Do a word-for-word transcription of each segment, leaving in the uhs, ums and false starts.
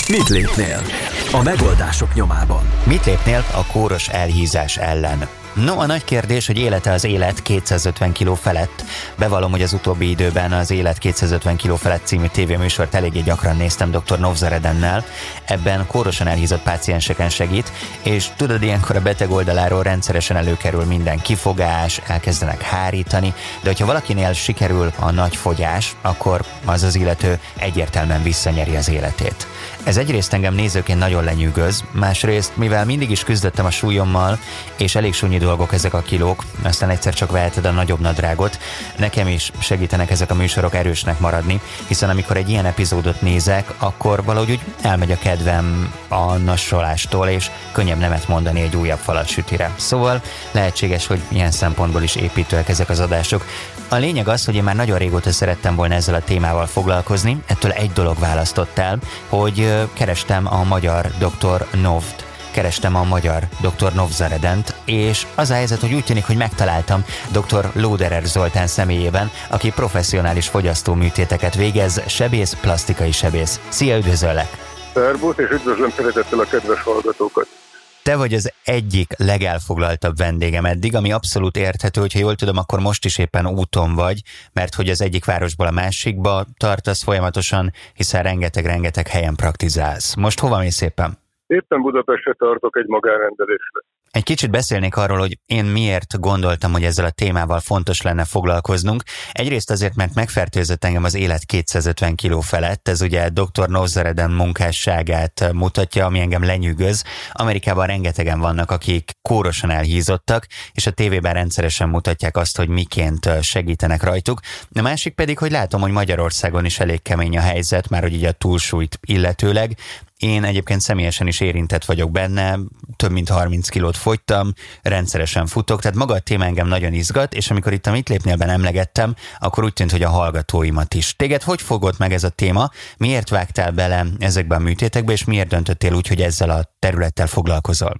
Mit lépnél? A megoldások nyomában. Mit lépnél a kóros elhízás ellen? No, a nagy kérdés, hogy élete az élet kétszázötven kiló felett. Bevallom, hogy az utóbbi időben az Élet kétszázötven kiló felett című tévéműsort eléggé gyakran néztem doktor Novzaredennel. Ebben kórosan elhízott pácienseken segít, és tudod, ilyenkor a beteg oldaláról rendszeresen előkerül minden kifogás, elkezdenek hárítani, de hogyha valakinél sikerül a nagy fogyás, akkor az az illető egyértelműen visszanyeri az életét. Ez egyrészt engem nézőként nagyon lenyűgöz, másrészt, mivel mindig is küzdöttem a súlyommal, és elég súnyi dolgok ezek a kilók, aztán egyszer csak veheted a nagyobb nadrágot, nekem is segítenek ezek a műsorok erősnek maradni, hiszen amikor egy ilyen epizódot nézek, akkor valahogy úgy elmegy a kedvem a nassolástól, és könnyebb nemet mondani egy újabb falat sütire. Szóval lehetséges, hogy ilyen szempontból is építőek ezek az adások. A lényeg az, hogy én már nagyon régóta szerettem volna ezzel a témával foglalkozni, ettől egy dolog választott el, hogy kerestem a magyar doktor Novt, kerestem a magyar doktor Novzaredent, és az a helyzet, hogy úgy tűnik, hogy megtaláltam doktor Lóderer Zoltán személyében, aki professzionális fogyasztóműtéteket végez, sebész, plastikai sebész. Szia, üdvözöllek! Szervusz, és üdvözlöm szeretettel a kedves hallgatókat! Te vagy az egyik legelfoglaltabb vendégem eddig, ami abszolút érthető, hogyha jól tudom, akkor most is éppen úton vagy, mert hogy az egyik városból a másikba tartasz folyamatosan, hiszen rengeteg-rengeteg helyen praktizálsz. Most hova mész éppen? Éppen Budapestre tartok egy magánrendelésre. Egy kicsit beszélnék arról, hogy én miért gondoltam, hogy ezzel a témával fontos lenne foglalkoznunk. Egyrészt azért, mert megfertőzött engem az Élet kétszázötven kiló felett, ez ugye doktor Novzareden munkásságát mutatja, ami engem lenyűgöz. Amerikában rengetegen vannak, akik kórosan elhízottak, és a tévében rendszeresen mutatják azt, hogy miként segítenek rajtuk. A másik pedig, hogy látom, hogy Magyarországon is elég kemény a helyzet, már hogy így a túlsúlyt illetőleg. Én egyébként személyesen is érintett vagyok benne, több mint harminc kilót fogytam, rendszeresen futok, tehát maga a téma engem nagyon izgat, és amikor itt a Mit lépnélben emlegettem, akkor úgy tűnt, hogy a hallgatóimat is. Téged hogy fogott meg ez a téma? Miért vágtál bele ezekbe a műtétekbe, és miért döntöttél úgy, hogy ezzel a területtel foglalkozol?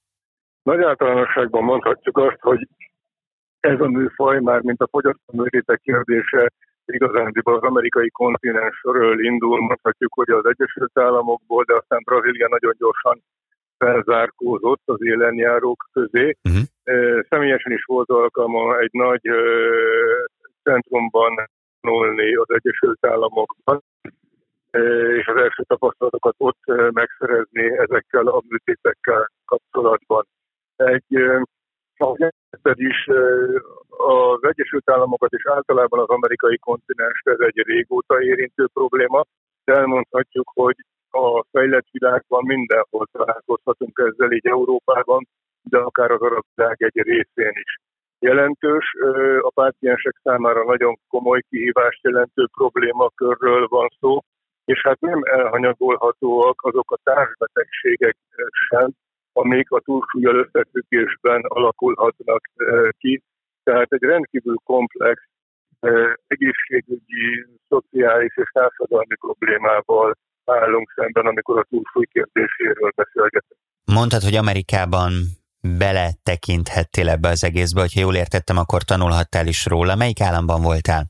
Nagy általánosságban mondhatjuk azt, hogy ez a műfaj már, mint a fogyasztóműtétek kérdése, igazándiból az amerikai kontinensről indul, mondhatjuk, hogy az Egyesült Államokból, de aztán Brazília nagyon gyorsan felzárkózott az élenjárók közé. Uh-huh. Személyesen is volt alkalma egy nagy centrumban tanulni az Egyesült Államokban, és az első tapasztalatokat ott megszerezni ezekkel a műtétekkel kapcsolatban. Egy ahogy is az Egyesült Államokat és általában az amerikai kontinenst ez egy régóta érintő probléma, de elmondhatjuk, hogy a fejlett világban mindenhol találkozhatunk ezzel, így Európában, de akár az arab világ egy részén is. Jelentős, a páciensek számára nagyon komoly kihívást jelentő problémakörről van szó, és hát nem elhanyagolhatóak azok a társbetegségek sem, amik a túlsúllyal összefüggésben alakulhatnak ki. Tehát egy rendkívül komplex egészségügyi, szociális és társadalmi problémával állunk szemben, amikor a túlsúly kérdéséről beszélgetünk. Mondtad, hogy Amerikában beletekinthettél ebbe az egészbe, hogyha jól értettem, akkor tanulhattál is róla. Melyik államban voltál?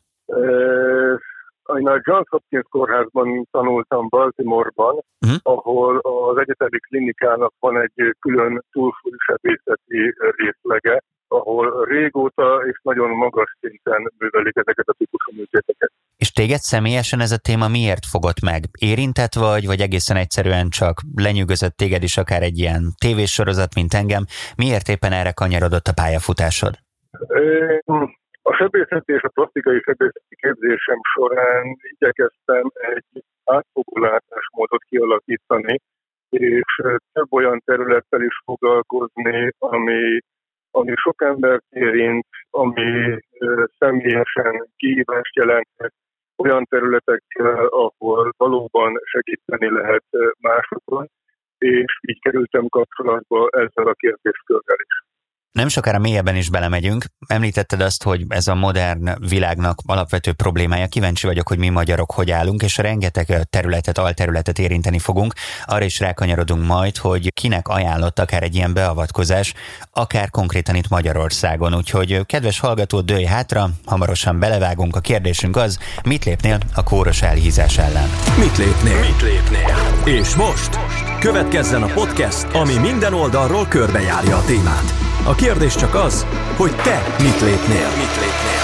Én a Johns Hopkins kórházban tanultam Baltimore-ban, uh-huh. ahol az egyetemi klinikának van egy külön túlsúlysebészeti részlege, ahol régóta és nagyon magas szinten művelik ezeket a típusú műtéteket. És téged személyesen ez a téma miért fogott meg? Érintett vagy, vagy egészen egyszerűen csak lenyűgözött téged is akár egy ilyen tévésorozat, mint engem? Miért éppen erre kanyarodott a pályafutásod? A sebészeti és a plastikai sebészeti képzésem során igyekeztem egy átfogó látásmódot kialakítani, és több olyan területtel is foglalkozni, ami, ami sok embert érint, ami személyesen kihívást jelenthet, olyan területekkel, ahol valóban segíteni lehet másokon, és így kerültem kapcsolatba ezzel a kérdéskörrel is. Nem sokára mélyebben is belemegyünk. Említetted azt, hogy ez a modern világnak alapvető problémája. Kíváncsi vagyok, hogy mi magyarok hogy állunk, és rengeteg területet, alterületet érinteni fogunk. Arra is rákanyarodunk majd, hogy kinek ajánlott akár egy ilyen beavatkozás, akár konkrétan itt Magyarországon. Úgyhogy kedves hallgató, dőlj hátra, hamarosan belevágunk. A kérdésünk az, mit lépnél a kóros elhízás ellen? Mit lépnél? Mit lépnél? És most következzen a podcast, ami minden oldalról körbejárja a témát. A kérdés csak az, hogy te mit lépnél. Mit lépnél?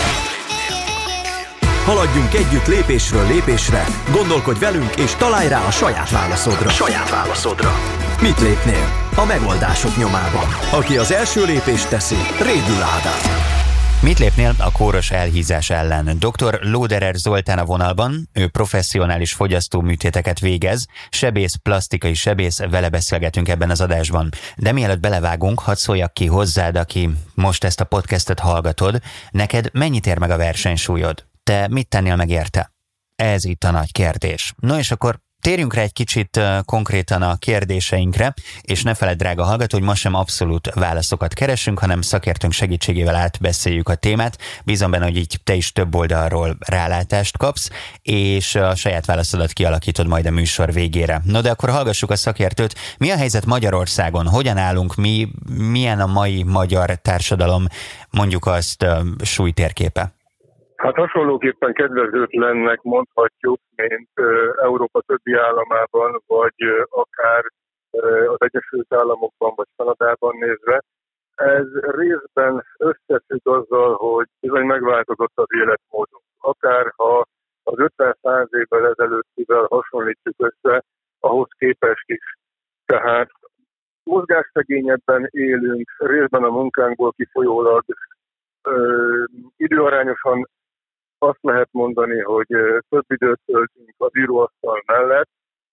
Haladjunk együtt lépésről lépésre, gondolkodj velünk és találj rá a saját válaszodra. Saját válaszodra. Mit lépnél? A megoldások nyomában. Aki az első lépést teszi, Rédül Ádám. Mit lépnél a kóros elhízás ellen? doktor Lóderer Zoltán a vonalban, ő professzionális fogyasztóműtéteket végez, sebész, plastikai sebész, vele beszélgetünk ebben az adásban. De mielőtt belevágunk, hadd szóljak ki hozzád, aki most ezt a podcastet hallgatod, neked mennyit ér meg a versenysúlyod? Te mit tennél meg érte? Ez itt a nagy kérdés. No és akkor térjünk rá egy kicsit uh, konkrétan a kérdéseinkre, és ne feledd, drága hallgató, hogy ma sem abszolút válaszokat keresünk, hanem szakértőnk segítségével átbeszéljük a témát. Bízom benne, hogy így te is több oldalról rálátást kapsz, és a saját válaszodat kialakítod majd a műsor végére. No de akkor hallgassuk a szakértőt. Mi a helyzet Magyarországon? Hogyan állunk mi? Milyen a mai magyar társadalom, mondjuk azt, uh, súlytérképe? Hát hasonlóképpen kedvezőtlennek mondhatjuk, mint Európa többi államában, vagy akár az Egyesült Államokban, vagy Kanadában nézve. Ez részben összefügg azzal, hogy bizony megváltozott az életmódunk. Akár ha az ötven-száz évvel ezelőttivel hasonlítjuk össze, ahhoz képest is. Tehát mozgásszegényebben élünk, részben a munkánkból kifolyólag ö, időarányosan azt lehet mondani, hogy több időt töltünk az íróasztal mellett,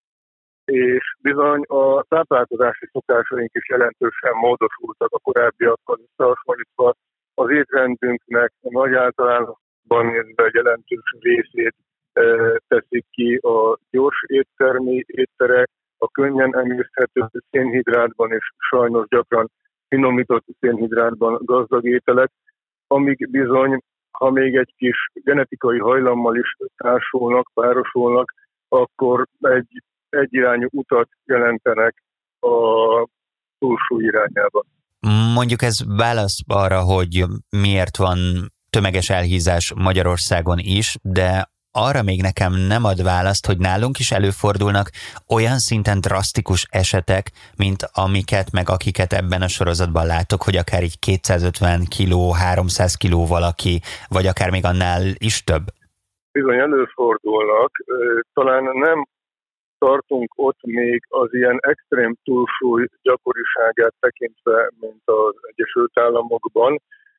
és bizony a táplálkozási szokásaink is jelentősen módosultak a korábbiakkal összehasonlítva. Az étrendünknek nagy általában nézve jelentős részét e, teszik ki a gyors éttermi étterek, a könnyen emészthető szénhidrátban és sajnos gyakran finomított szénhidrátban gazdag ételek, amik bizony, ha még egy kis genetikai hajlammal is társulnak, párosulnak, akkor egy egyirányú utat jelentenek a túlsúly irányába. Mondjuk ez válasz arra, hogy miért van tömeges elhízás Magyarországon is, de arra még nekem nem ad választ, hogy nálunk is előfordulnak olyan szinten drasztikus esetek, mint amiket, meg akiket ebben a sorozatban látok, hogy akár így kétszázötven kiló, háromszáz kiló valaki, vagy akár még annál is több. Bizony előfordulnak. Talán nem tartunk ott még az ilyen extrém túlsúly gyakoriságát tekintve, mint az Egyesült Államokban,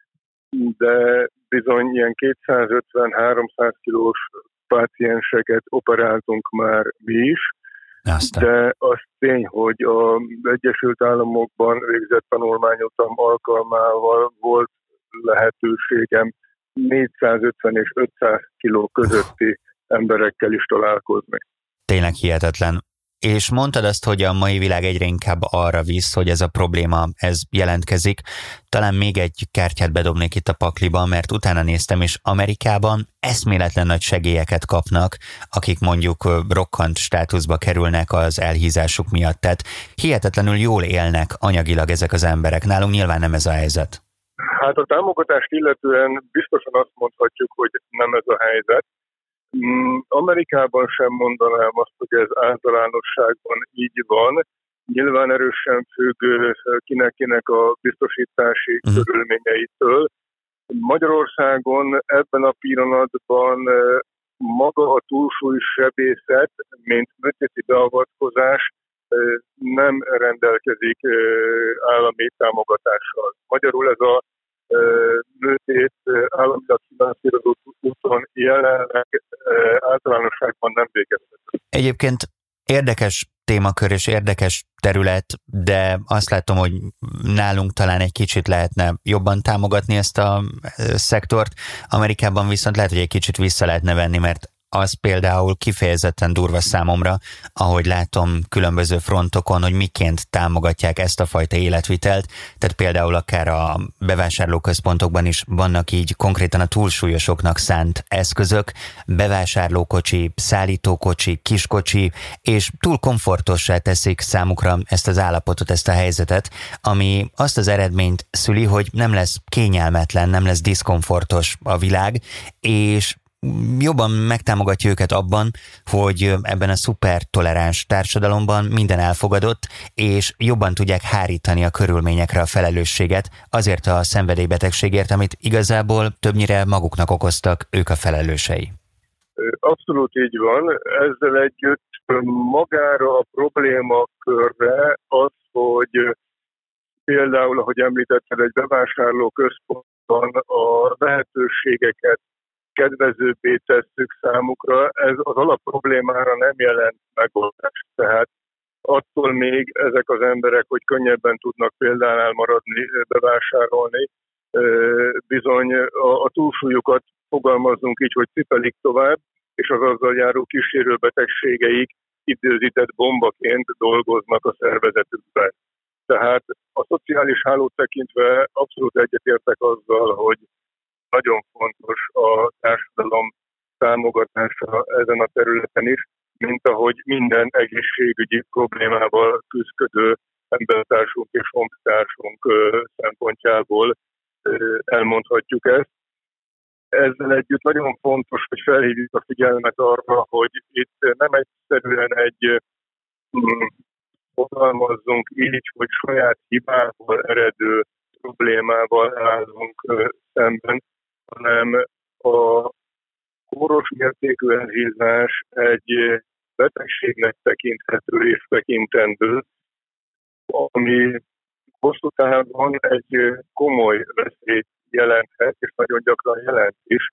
de bizony ilyen kétszázötven-háromszáz kilós pácienseket operáltunk már mi is, Aztán. De az tény, hogy az Egyesült Államokban végzett tanulmányotam alkalmával volt lehetőségem négyszázötven és ötszáz kiló közötti emberekkel is találkozni. Tényleg hihetetlen. És mondtad azt, hogy a mai világ egyre inkább arra visz, hogy ez a probléma, ez jelentkezik. Talán még egy kártyát bedobnék itt a pakliba, mert utána néztem, és Amerikában eszméletlen nagy segélyeket kapnak, akik mondjuk rokkant státuszba kerülnek az elhízásuk miatt. Tehát hihetetlenül jól élnek anyagilag ezek az emberek. Nálunk nyilván nem ez a helyzet. Hát a támogatást illetően biztosan azt mondhatjuk, hogy nem ez a helyzet. Amerikában sem mondanám azt, hogy ez általánosságban így van. Nyilván erősen függ kinek-kinek a biztosítási uh-huh. körülményeitől. Magyarországon ebben a pillanatban maga a túlsúlysebészet, mint műtéti beavatkozás nem rendelkezik állami támogatással. Magyarul ez a műtét államilag finanszírozott úton jelenleg általánosságban nem végezhető. Egyébként érdekes témakör és érdekes terület, de azt látom, hogy nálunk talán egy kicsit lehetne jobban támogatni ezt a szektort. Amerikában viszont lehet, hogy egy kicsit vissza lehetne venni, mert az például kifejezetten durva számomra, ahogy látom különböző frontokon, hogy miként támogatják ezt a fajta életvitelt. Tehát például akár a bevásárlóközpontokban is vannak így konkrétan a túlsúlyosoknak szánt eszközök, bevásárlókocsi, szállítókocsi, kiskocsi, és túl komfortossá teszik számukra ezt az állapotot, ezt a helyzetet, ami azt az eredményt szüli, hogy nem lesz kényelmetlen, nem lesz diszkomfortos a világ, és jobban megtámogatja őket abban, hogy ebben a szuper toleráns társadalomban minden elfogadott, és jobban tudják hárítani a körülményekre a felelősséget azért a szenvedélybetegségért, amit igazából többnyire maguknak okoztak, ők a felelősei. Abszolút így van. Ezzel együtt magára a problémakörre az, hogy például, ahogy említetted, egy bevásárló központban a lehetőségeket kedvezőbbé tesszük számukra, ez az alapproblémára nem jelent megoldást. Tehát attól még ezek az emberek, hogy könnyebben tudnak példánál maradni, bevásárolni, bizony a, a túlsúlyukat fogalmazzunk így, hogy cipelik tovább, és az azzal járó kísérőbetegségeik időzített bombaként dolgoznak a szervezetükben. Tehát a szociális hálót tekintve abszolút egyetértek azzal, hogy nagyon fontos a társadalom támogatása ezen a területen is, mint ahogy minden egészségügyi problémával küzdködő embertársunk és honfitársunk szempontjából elmondhatjuk ezt. Ezzel együtt nagyon fontos, hogy felhívjuk a figyelmet arra, hogy itt nem egyszerűen egy fogalmazzunk így, hogy saját hibából eredő problémával állunk szemben, hanem a kóros mértékű elhízás egy betegségnek tekinthető és tekintendő, ami hosszú távon egy komoly veszélyt jelenthet, és nagyon gyakran jelent is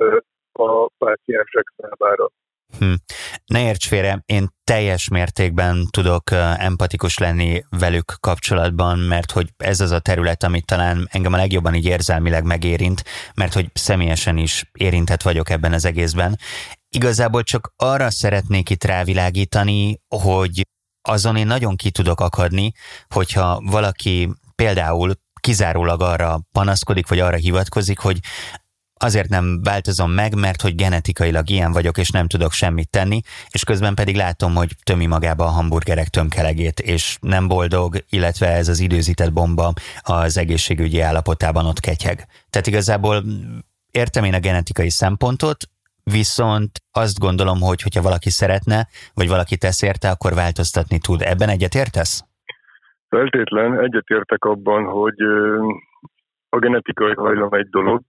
a páciensek számára. Hm. Ne érts félre, én teljes mértékben tudok empatikus lenni velük kapcsolatban, mert hogy ez az a terület, amit talán engem a legjobban így érzelmileg megérint, mert hogy személyesen is érintett vagyok ebben az egészben. Igazából csak arra szeretnék itt rávilágítani, hogy azon én nagyon ki tudok akadni, hogyha valaki például kizárólag arra panaszkodik, vagy arra hivatkozik, hogy azért nem változom meg, mert hogy genetikailag ilyen vagyok, és nem tudok semmit tenni, és közben pedig látom, hogy tömi magába a hamburgerek tömkelegét, és nem boldog, illetve ez az időzített bomba az egészségügyi állapotában ott ketyeg. Tehát igazából értem én a genetikai szempontot, viszont azt gondolom, hogy hogyha valaki szeretne, vagy valaki tesz érte, akkor változtatni tud. Ebben egyetértesz? Feltétlen egyetértek abban, hogy a genetikai hajlam egy dolog,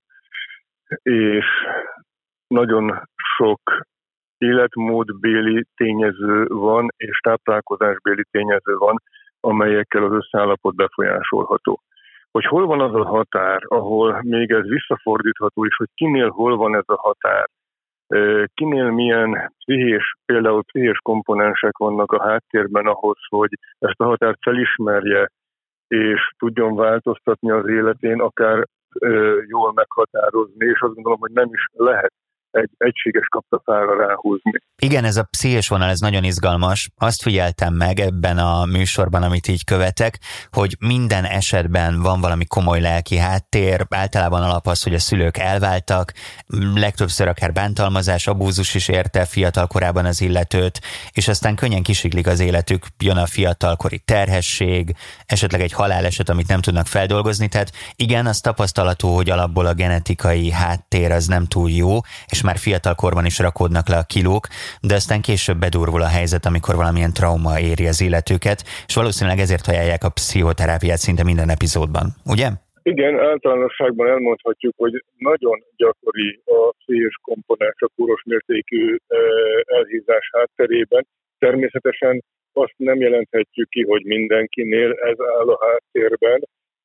és nagyon sok életmódbéli tényező van, és táplálkozásbéli tényező van, amelyekkel az összeállapot befolyásolható. Hogy hol van az a határ, ahol még ez visszafordítható, és hogy kinél hol van ez a határ, kinél milyen pszichés, például pszichés komponensek vannak a háttérben ahhoz, hogy ezt a határt felismerje, és tudjon változtatni az életén, akár ö, jól meghatározni, és azt gondolom, hogy nem is lehet egy egységes kaptafára ráhúzni. Igen, ez a pszichés vonal, ez nagyon izgalmas. Azt figyeltem meg ebben a műsorban, amit így követek, hogy minden esetben van valami komoly lelki háttér, általában alap az, hogy a szülők elváltak, legtöbbször akár bántalmazás, abúzus is érte fiatal korában az illetőt, és aztán könnyen kisiklik az életük, jön a fiatalkori terhesség, esetleg egy haláleset, amit nem tudnak feldolgozni, tehát igen, az tapasztalatú, hogy alapból a genetikai háttér az nem túl jó, és már fiatal korban is rakódnak le a kilók, de aztán később bedurvul a helyzet, amikor valamilyen trauma éri az illetőket, és valószínűleg ezért ajánlják a pszichoterápiát szinte minden epizódban, ugye? Igen, általánosságban elmondhatjuk, hogy nagyon gyakori a pszichés komponens a kóros mértékű elhízás hátterében. Természetesen azt nem jelenthetjük ki, hogy mindenkinél ez áll a háttérben,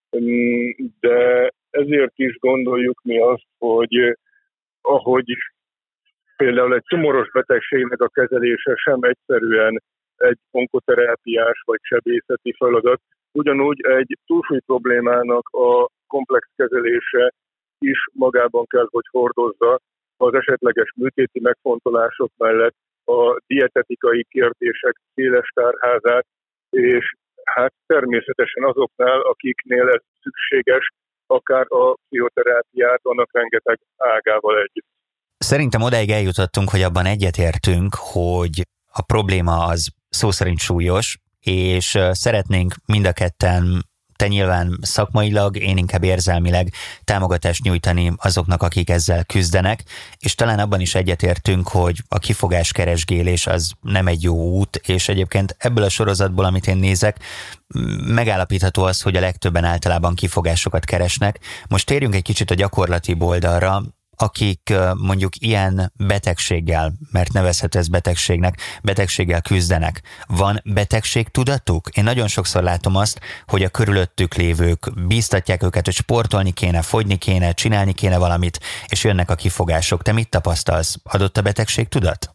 de ezért is gondoljuk mi azt, hogy ahogy például egy tumoros betegségnek a kezelése sem egyszerűen egy onkoterápiás vagy sebészeti feladat, ugyanúgy egy túlsúly problémának a komplex kezelése is magában kell, hogy hordozza az esetleges műtéti megfontolások mellett a dietetikai kérdések széles tárházát, és hát természetesen azoknál, akiknél ez szükséges, akár a pszichoterápiát, annak rengeteg ágával együtt. Szerintem odáig eljutottunk, hogy abban egyetértünk, hogy a probléma az szó szerint súlyos, és szeretnénk mind a ketten te nyilván szakmailag, én inkább érzelmileg támogatást nyújtani azoknak, akik ezzel küzdenek, és talán abban is egyetértünk, hogy a kifogáskeresgélés az nem egy jó út, és egyébként ebből a sorozatból, amit én nézek, megállapítható az, hogy a legtöbben általában kifogásokat keresnek. Most térjünk egy kicsit a gyakorlati oldalra, akik mondjuk ilyen betegséggel, mert nevezhető ez betegségnek, betegséggel küzdenek. Van betegségtudatuk? Én nagyon sokszor látom azt, hogy a körülöttük lévők bíztatják őket, hogy sportolni kéne, fogyni kéne, csinálni kéne valamit, és jönnek a kifogások. Te mit tapasztalsz? Adott a betegségtudat?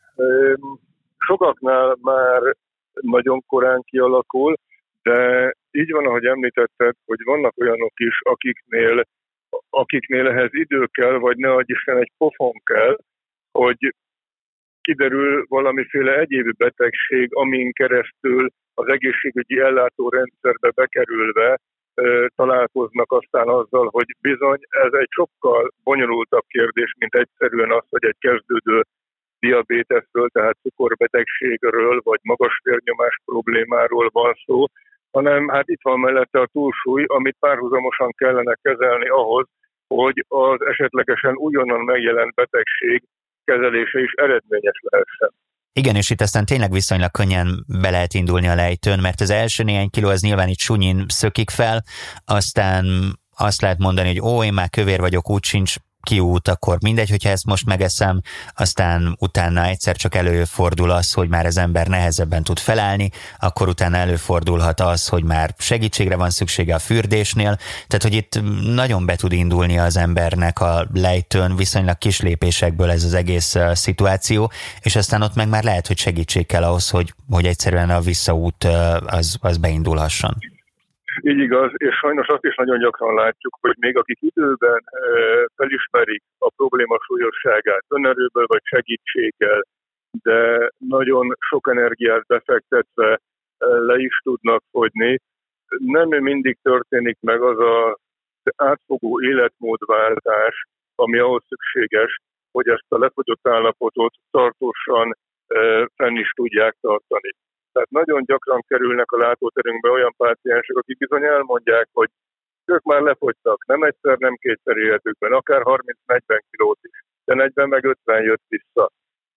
Sokaknál már nagyon korán kialakul, de így van, ahogy említetted, hogy vannak olyanok is, akiknél akiknél ehhez idő kell, vagy ne adj Isten egy pofon kell, hogy kiderül valamiféle egyéb betegség, amin keresztül az egészségügyi ellátórendszerbe bekerülve e, találkoznak aztán azzal, hogy bizony ez egy sokkal bonyolultabb kérdés, mint egyszerűen az, hogy egy kezdődő diabéteszről, tehát cukorbetegségről, vagy magas vérnyomás problémáról van szó, hanem hát itt van mellette a túlsúly, amit párhuzamosan kellene kezelni ahhoz, hogy az esetlegesen újonnan megjelent betegség kezelése is eredményes lehessen. Igen, és itt aztán tényleg viszonylag könnyen be lehet indulni a lejtőn, mert az első néhány kiló az nyilván itt sunyin szökik fel, aztán azt lehet mondani, hogy ó, én már kövér vagyok, úgy sincs kiút, akkor mindegy, hogyha ezt most megeszem, aztán utána egyszer csak előfordul az, hogy már az ember nehezebben tud felállni, akkor utána előfordulhat az, hogy már segítségre van szüksége a fürdésnél, tehát hogy itt nagyon be tud indulni az embernek a lejtőn, viszonylag kis lépésekből ez az egész szituáció, és aztán ott meg már lehet, hogy segítség kell ahhoz, hogy, hogy egyszerűen a visszaút az, az beindulhasson. Így igaz, és sajnos azt is nagyon gyakran látjuk, hogy még akik időben e, felismerik a probléma súlyosságát önerőből vagy segítséggel, de nagyon sok energiát befektetve e, le is tudnak fogyni, nem mindig történik meg az az átfogó életmódváltás, ami ahhoz szükséges, hogy ezt a lefogyott állapotot tartósan e, fenn is tudják tartani. Tehát nagyon gyakran kerülnek a látóterünkbe olyan páciensek, akik bizony elmondják, hogy ők már lefogytak, nem egyszer, nem kétszer életükben, akár harminc-negyven kilót is, de negyven meg ötven jött vissza.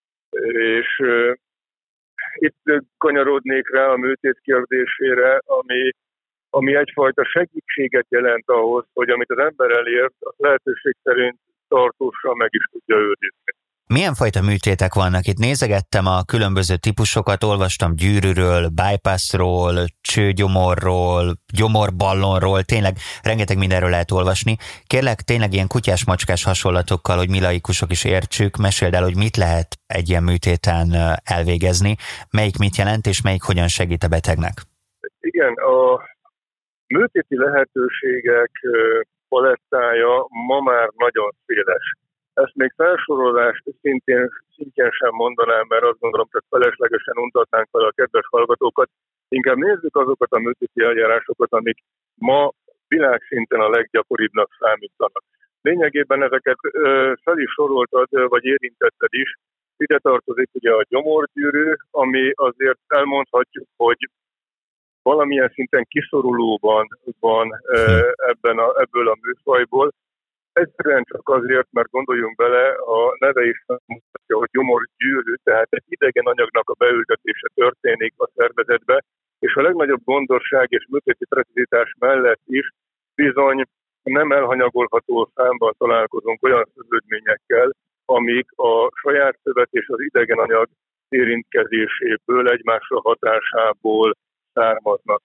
És uh, itt kanyarodnék rá a műtét kérdésére, ami, ami egyfajta segítséget jelent ahhoz, hogy amit az ember elért, az lehetőség szerint tartósan meg is tudja őrizni. Milyen fajta műtétek vannak? Itt nézegettem a különböző típusokat, olvastam gyűrűről, bypassról, csőgyomorról, gyomorballonról, tényleg rengeteg mindenről lehet olvasni. Kérlek, tényleg ilyen kutyás-macskás hasonlatokkal, hogy mi laikusok is értsük, meséld el, hogy mit lehet egy ilyen műtéten elvégezni, melyik mit jelent, és melyik hogyan segít a betegnek. Igen, a műtéti lehetőségek palettája ma már nagyon széles. Ezt még felsorolás szintén, szintén sem mondanám, mert azt gondolom, hogy feleslegesen untatnánk fel a kedves hallgatókat. Inkább nézzük azokat a műtéti eljárásokat, amik ma világszinten a leggyakoribbnak számítanak. Lényegében ezeket ö, fel is soroltad, vagy érintetted is. Ide tartozik ugye a gyomorgyűrű, ami azért elmondhatjuk, hogy valamilyen szinten kiszorulóban van ö, ebben a, ebből a műfajból. Egyszerűen csak azért, mert gondoljunk bele, a neve is mutatja, hogy gyomorgyűrű, tehát egy idegen anyagnak a beültetése történik a szervezetbe, és a legnagyobb gondosság és műtéti precizitás mellett is bizony nem elhanyagolható számban találkozunk olyan szövődményekkel, amik a saját szövet és az idegen anyag érintkezéséből, egymásra hatásából származnak.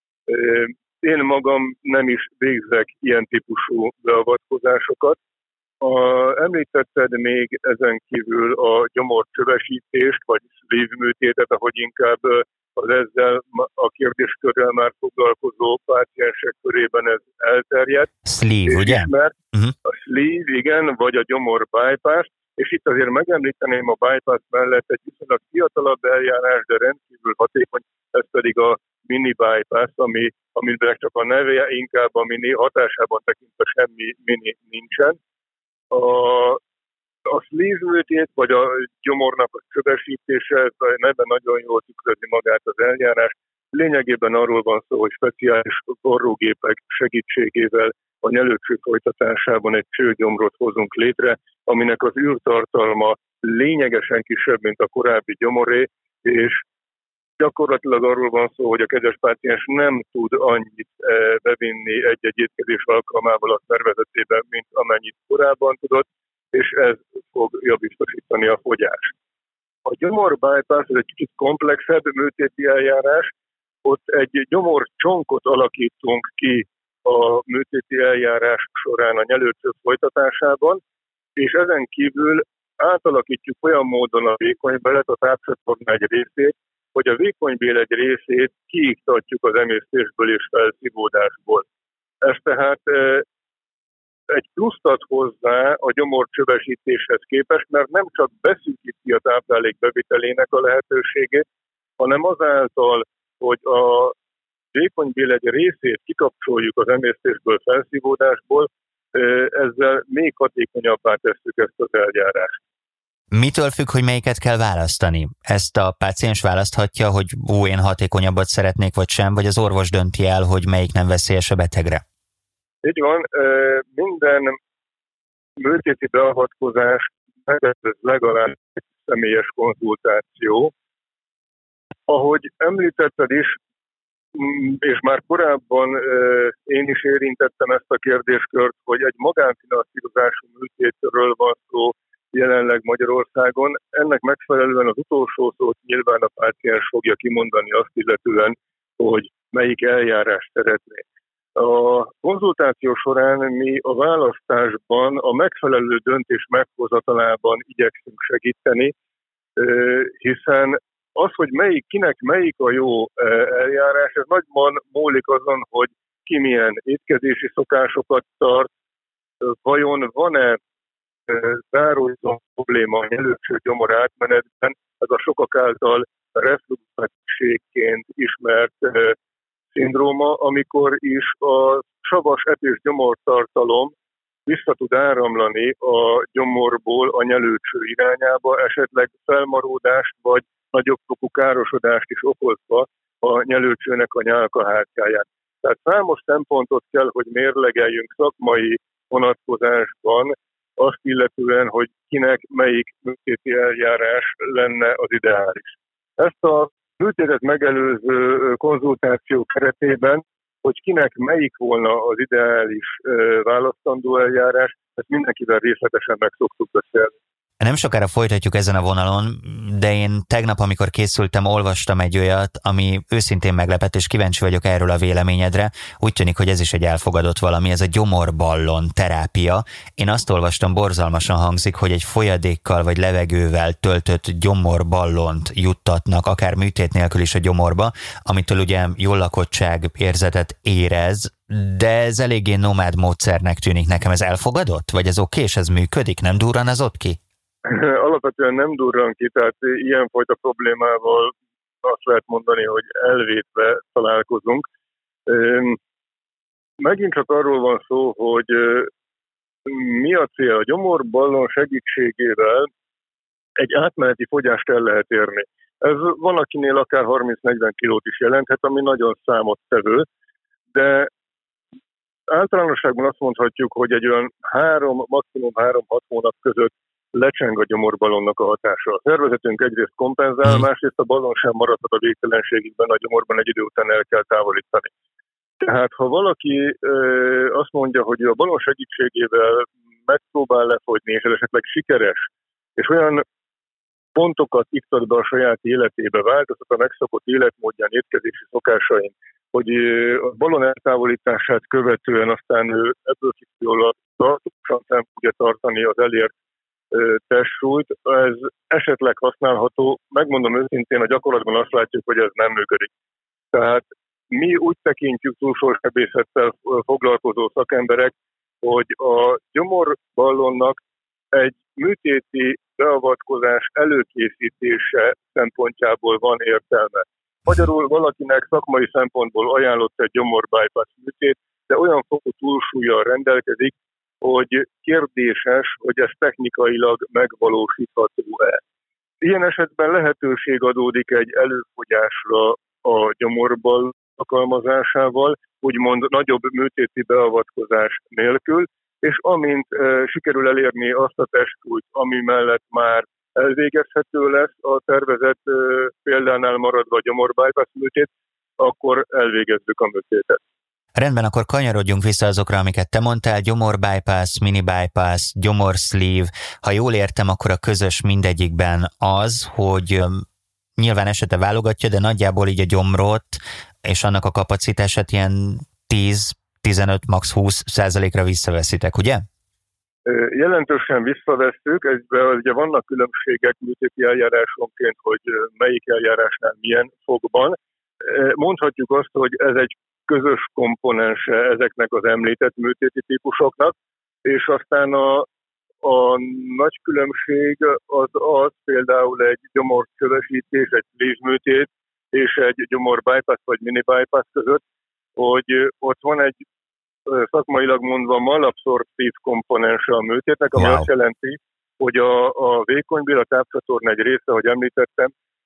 Én magam nem is végzek ilyen típusú beavatkozásokat. A, említetted még ezen kívül a gyomorcsövesítést, vagy sleeve műtétet, ahogy inkább az ezzel a kérdéskörrel már foglalkozó páciensek körében ez elterjedt. Sleeve, ugye? Mert uh-huh. A sleeve, igen, vagy a gyomor bypass, és itt azért megemlíteném a bypass mellett egy viszonylag fiatalabb eljárás, de rendkívül hatékony, ez pedig a mini bypass, ami, aminek csak a neve, inkább a mini hatásában tekintve semmi mini nincsen. A, a sleeve műtét, vagy a gyomornak a csövesítése, ez a neve nagyon jól tükrözi magát az eljárás. Lényegében arról van szó, hogy speciális varrógépek segítségével a nyelőcső folytatásában egy csőgyomrot hozunk létre, aminek az űrtartalma lényegesen kisebb, mint a korábbi gyomoré, és gyakorlatilag arról van szó, hogy a kedves páciens nem tud annyit bevinni egy-egy étkezés alkalmával a szervezetében, mint amennyit korábban tudott, és ez fogja biztosítani a fogyást. A gyomor bypass egy kicsit komplexebb műtéti eljárás, ott egy gyomorcsonkot alakítunk ki a műtéti eljárás során a nyelőcső folytatásában, és ezen kívül átalakítjuk olyan módon a vékonybélet, a tápcsatorna egy részét, hogy a vékonybél egy részét kiiktatjuk az emésztésből és felszívódásból. Ez tehát egy pluszt ad hozzá a gyomorcsövesítéshez képest, mert nem csak beszűkíti a táplálék bevitelének a lehetőségét, hanem azáltal, hogy a vékonybél egy részét kikapcsoljuk az emésztésből, felszívódásból, ezzel még hatékonyabbá tesszük ezt az eljárást. Mitől függ, hogy melyiket kell választani? Ezt a páciens választhatja, hogy ú, én hatékonyabbat szeretnék, vagy sem, vagy az orvos dönti el, hogy melyik nem veszélyes a betegre? Így van, minden műtéti beavatkozás megtesz legalább egy személyes konzultáció. Ahogy említetted is, és már korábban én is érintettem ezt a kérdéskört, hogy egy magánfinanszírozású műtétről van szó jelenleg Magyarországon. Ennek megfelelően az utolsó szót nyilván a páciens fogja kimondani azt illetően, hogy melyik eljárást szeretné. A konzultáció során mi a választásban, a megfelelő döntés meghozatalában igyekszünk segíteni, hiszen az, hogy melyik, kinek melyik a jó eljárás, ez nagyban múlik azon, hogy ki milyen étkezési szokásokat tart, vajon van-e záróizom probléma a nyelőcső gyomor átmenetben, ez a sokak által refluxbetegségként ismert szindróma, amikor is a savas etés gyomortartalom vissza tud áramlani a gyomorból a nyelőcső irányába, esetleg felmaródást vagy nagyobb fokú károsodást is okozva a nyelőcsőnek a nyálkahártyáját. Tehát számos szempontot kell, hogy mérlegeljünk szakmai vonatkozásban, azt illetően, hogy kinek melyik műtéti eljárás lenne az ideális. Ezt a műtétet megelőző konzultáció keretében, hogy kinek melyik volna az ideális választandó eljárás, ezt mindenkivel részletesen meg szoktuk beszélni. Nem sokára folytatjuk ezen a vonalon, de én tegnap, amikor készültem, olvastam egy olyat, ami őszintén meglepett, és kíváncsi vagyok erről a véleményedre. Úgy tűnik, hogy ez is egy elfogadott valami, ez a gyomorballon terápia. Én azt olvastam, borzalmasan hangzik, hogy egy folyadékkal vagy levegővel töltött gyomorballont juttatnak, akár műtét nélkül is a gyomorba, amitől ugye jól lakottság érzetet érez, de ez eléggé nomád módszernek tűnik nekem. Ez elfogadott? Vagy ez oké, és ez működik? Nem durran az ott ki? Alapvetően nem durran ki, tehát ilyenfajta problémával azt lehet mondani, hogy elvétve találkozunk. Megint csak arról van szó, hogy mi a cél? A gyomorballon segítségével egy átmeneti fogyást el lehet érni. Ez van, akinél akár harminc-negyven kilót is jelenthet, ami nagyon számottevő, de általánosságban azt mondhatjuk, hogy egy olyan három, maximum három-hat hónap között lecseng a gyomorballonnak a hatása. A szervezetünk egyrészt kompenzál, másrészt a ballon sem maradhat a végtelenségükben, a gyomorban egy idő után el kell távolítani. Tehát ha valaki ö, azt mondja, hogy a ballon segítségével megpróbál lefogyni, és esetleg sikeres, és olyan pontokat iktat be a saját életébe, változtat a megszokott életmódján, étkezési szokásain, hogy a ballon eltávolítását követően aztán ő ebből kifolyólag tartósan fenn tudja tartani az elért testsúlyt, ez esetleg használható. Megmondom őszintén, a gyakorlatban azt látjuk, hogy ez nem működik. Tehát mi úgy tekintjük túlsósebészettel foglalkozó szakemberek, hogy a gyomorballonnak egy műtéti beavatkozás előkészítése szempontjából van értelme. Magyarul valakinek szakmai szempontból ajánlott egy gyomor-bypass műtét, de olyan fokú túlsúllyal rendelkezik, hogy kérdéses, hogy ez technikailag megvalósítható-e. Ilyen esetben lehetőség adódik egy előfogyásra a gyomorbal alkalmazásával, úgymond nagyobb műtéti beavatkozás nélkül, és amint e, sikerül elérni azt a testsúlyt, ami mellett már elvégezhető lesz a tervezett e, példánál maradva a gyomor-bypass műtét, akkor elvégezzük a műtétet. Rendben, akkor kanyarodjunk vissza azokra, amiket te mondtál, gyomor-bypass, mini-bypass, gyomor-sleeve. Ha jól értem, akkor a közös mindegyikben az, hogy nyilván esete válogatja, de nagyjából így a gyomrot és annak a kapacitását ilyen tíz-tizenöt, max. húsz százalékra visszaveszitek, ugye? Jelentősen visszavesszük, ezben ugye vannak különbségek műtéti eljárásonként, hogy melyik eljárásnál milyen fogban. Mondhatjuk azt, hogy ez egy közös komponense ezeknek az említett műtéti típusoknak, és aztán a, a nagy különbség az az például egy gyomorcsövesítés, egy sleeve műtét és egy gyomor-bypass vagy mini-bypass között, hogy ott van egy szakmailag mondva malabszorptív komponense a műtétnek, ami wow. azt jelenti, hogy a, a vékonybél, a tápcsatorna egy része, ahogy említettem,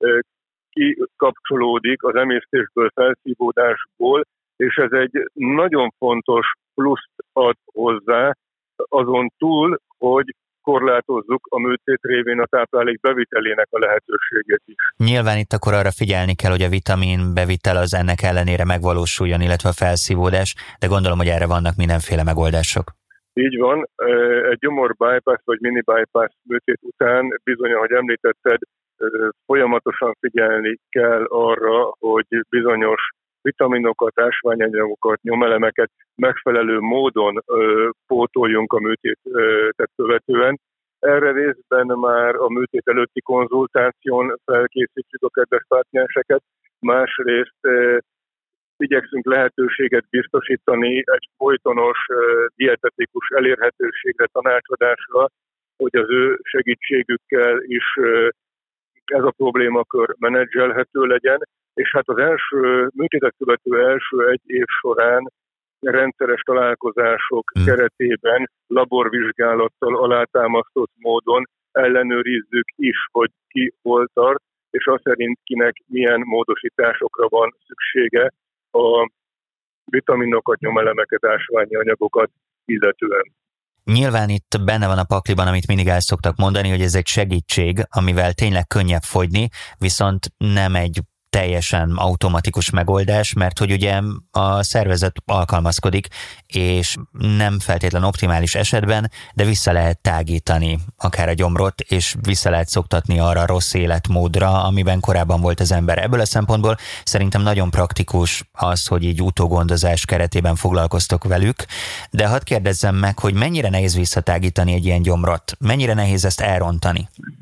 kikapcsolódik az emésztésből, felszívódásból, és ez egy nagyon fontos pluszt ad hozzá, azon túl, hogy korlátozzuk a műtét révén a táplálék bevitelének a lehetőségét is. Nyilván itt akkor arra figyelni kell, hogy a vitamin bevitel az ennek ellenére megvalósuljon, illetve a felszívódás, de gondolom, hogy erre vannak mindenféle megoldások. Így van, egy gyomor-bypass vagy mini-bypass műtét után bizony, ahogy említetted, folyamatosan figyelni kell arra, hogy bizonyos vitaminokat, ásványanyagokat, nyomelemeket megfelelő módon ö, pótoljunk a műtétet követően. Erre részben már a műtét előtti konzultáción felkészítjük a kedves pácienseket, másrészt ö, igyekszünk lehetőséget biztosítani egy folytonos ö, dietetikus elérhetőségre, tanácsadásra, hogy az ő segítségükkel is ö, ez a problémakör menedzselhető legyen, és hát az első műtétet követő első egy év során rendszeres találkozások hmm. keretében laborvizsgálattal alátámasztott módon ellenőrizzük is, hogy ki hol tart, és az szerint kinek milyen módosításokra van szüksége a vitaminokat, nyomelemeket, ásványi anyagokat illetően. Nyilván itt benne van a pakliban, amit mindig el szoktak mondani, hogy ez egy segítség, amivel tényleg könnyebb fogyni, viszont nem egy teljesen automatikus megoldás, mert hogy ugye a szervezet alkalmazkodik, és nem feltétlen optimális esetben, de vissza lehet tágítani akár a gyomrot, és vissza lehet szoktatni arra a rossz életmódra, amiben korábban volt az ember. Ebből a szempontból szerintem nagyon praktikus az, hogy így utógondozás keretében foglalkoztok velük, de hadd kérdezzem meg, hogy mennyire nehéz visszatágítani egy ilyen gyomrot? Mennyire nehéz ezt elrontani?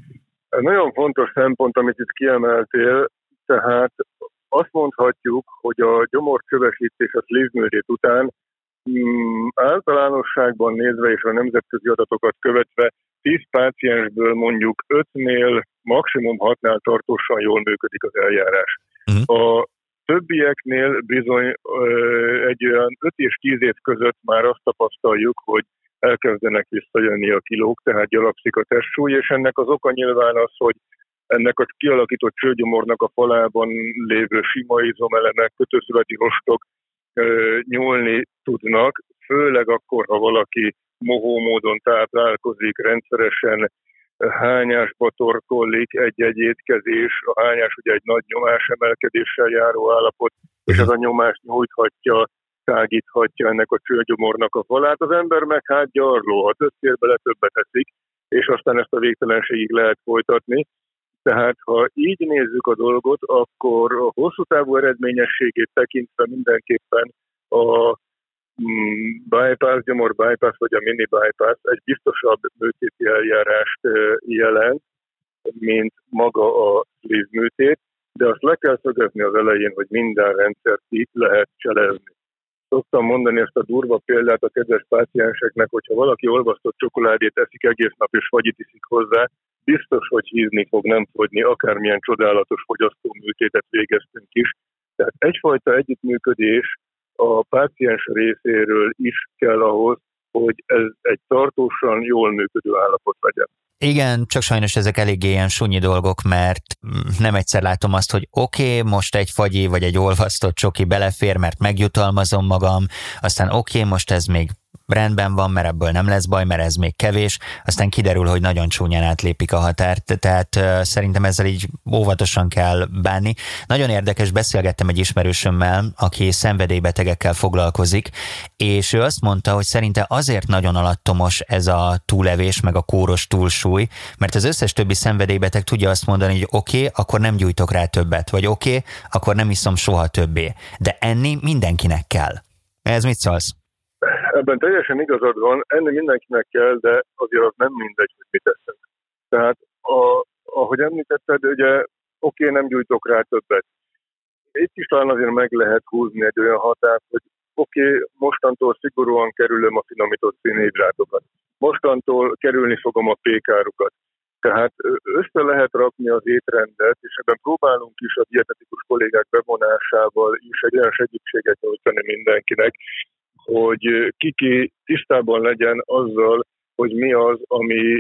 Ez nagyon fontos szempont, amit itt kiemeltél. Tehát azt mondhatjuk, hogy a gyomorcsövesítés a sleeve műtét után mm, általánosságban nézve és a nemzetközi adatokat követve tíz páciensből mondjuk ötnél, maximum hatnál tartósan jól működik az eljárás. Uh-huh. A többieknél bizony ö, egy olyan öt és tíz év között már azt tapasztaljuk, hogy elkezdenek visszajönni a kilók, tehát gyalapszik a testsúly, és ennek az oka nyilván az, hogy ennek a kialakított csőgyomornak a falában lévő sima izomelemek, kötőszöveti rostok ö, nyúlni tudnak, főleg akkor, ha valaki mohó módon táplálkozik, rendszeresen hányásba torkollik egy-egy étkezés. A hányás ugye egy nagy nyomásemelkedéssel járó állapot, és ez a nyomás nyújthatja, tágíthatja ennek a csőgyomornak a falát. Az ember meg hát gyarló, ha többször bele többet eszik, és aztán ezt a végtelenségig lehet folytatni. Tehát ha így nézzük a dolgot, akkor a hosszú távú eredményességét tekintve mindenképpen a bypass, gyomor bypass vagy a mini bypass egy biztosabb műtéti eljárást jelent, mint maga a sleeve műtét, de azt le kell szögezni az elején, hogy minden rendszert ki lehet cselezni. Szoktam mondani ezt a durva példát a kedves pácienseknek, hogyha valaki olvasztott csokoládét eszik egész nap és fagyit iszik hozzá, biztos, hogy hízni fog, nem fogyni, akármilyen csodálatos fogyasztóműtétet végeztünk is. Tehát egyfajta együttműködés a páciens részéről is kell ahhoz, hogy ez egy tartósan jól működő állapot legyen. Igen, csak sajnos ezek eléggé ilyen sunyi dolgok, mert nem egyszer látom azt, hogy oké, okay, most egy fagyi vagy egy olvasztott csoki belefér, mert megjutalmazom magam, aztán oké, okay, most ez még rendben van, mert ebből nem lesz baj, mert ez még kevés, aztán kiderül, hogy nagyon csúnyán átlépik a határt, tehát uh, szerintem ezzel így óvatosan kell bánni. Nagyon érdekes, beszélgettem egy ismerősömmel, aki szenvedélybetegekkel foglalkozik, és ő azt mondta, hogy szerinte azért nagyon alattomos ez a túlevés, meg a kóros túlsúly, mert az összes többi szenvedélybeteg tudja azt mondani, hogy oké, okay, akkor nem gyújtok rá többet, vagy oké, okay, akkor nem iszom soha többé, de enni mindenkinek kell. Ez mit szólsz? Ebben teljesen igazad van, enni mindenkinek kell, de azért az nem mindegy, hogy mit teszünk. Tehát, a, ahogy említetted, ugye oké, nem gyújtok rá többet. Itt is talán azért meg lehet húzni egy olyan határt, hogy oké, mostantól szigorúan kerülöm a finomított szénhidrátokat. Mostantól kerülni fogom a pékárukat. Tehát össze lehet rakni az étrendet, és ebben próbálunk is a dietetikus kollégák bevonásával is egy olyan segítséget nyújtani mindenkinek, hogy kiki tisztában legyen azzal, hogy mi az, ami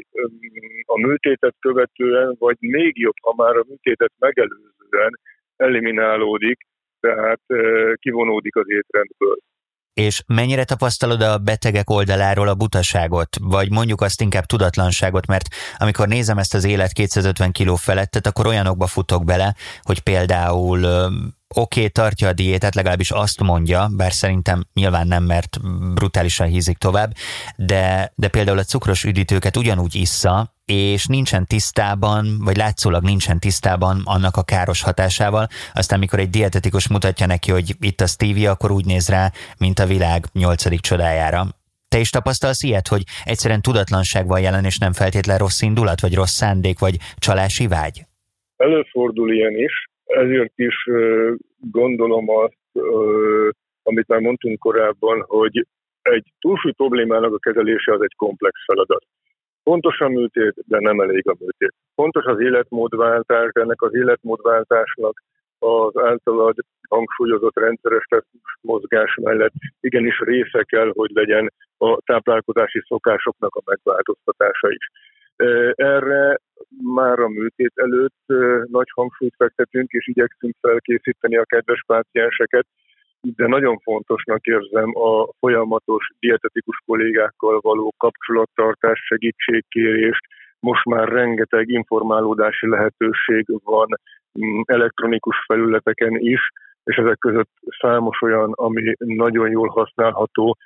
a műtétet követően, vagy még jobb, ha már a műtétet megelőzően eliminálódik, tehát kivonódik az étrendből. És mennyire tapasztalod a betegek oldaláról a butaságot, vagy mondjuk azt inkább tudatlanságot, mert amikor nézem ezt az élet kétszázötven kiló felettet, akkor olyanokba futok bele, hogy például oké, okay, tartja a diétát, legalábbis azt mondja, bár szerintem nyilván nem, mert brutálisan hízik tovább, de, de például a cukros üdítőket ugyanúgy issza, és nincsen tisztában, vagy látszólag nincsen tisztában annak a káros hatásával, aztán mikor egy dietetikus mutatja neki, hogy itt a stevia, akkor úgy néz rá, mint a világ nyolcadik csodájára. Te is tapasztalsz ilyet, hogy egyszerűen tudatlanság van jelen, és nem feltétlen rossz indulat, vagy rossz szándék, vagy csalási vágy? Előfordul ilyen is, ezért is gondolom azt, amit már mondtunk korábban, hogy egy túlsúly problémának a kezelése az egy komplex feladat. Fontos a műtét, de nem elég a műtét. Fontos az életmódváltás, de ennek az életmódváltásnak az általad hangsúlyozott rendszeres mozgás mellett igenis része kell, hogy legyen a táplálkozási szokásoknak a megváltoztatása is. Erre már a műtét előtt nagy hangsúlyt fektetünk, és igyekszünk felkészíteni a kedves pácienseket, de nagyon fontosnak érzem a folyamatos dietetikus kollégákkal való kapcsolattartás, segítségkérést. Most már rengeteg informálódási lehetőség van elektronikus felületeken is, és ezek között számos olyan, ami nagyon jól használható.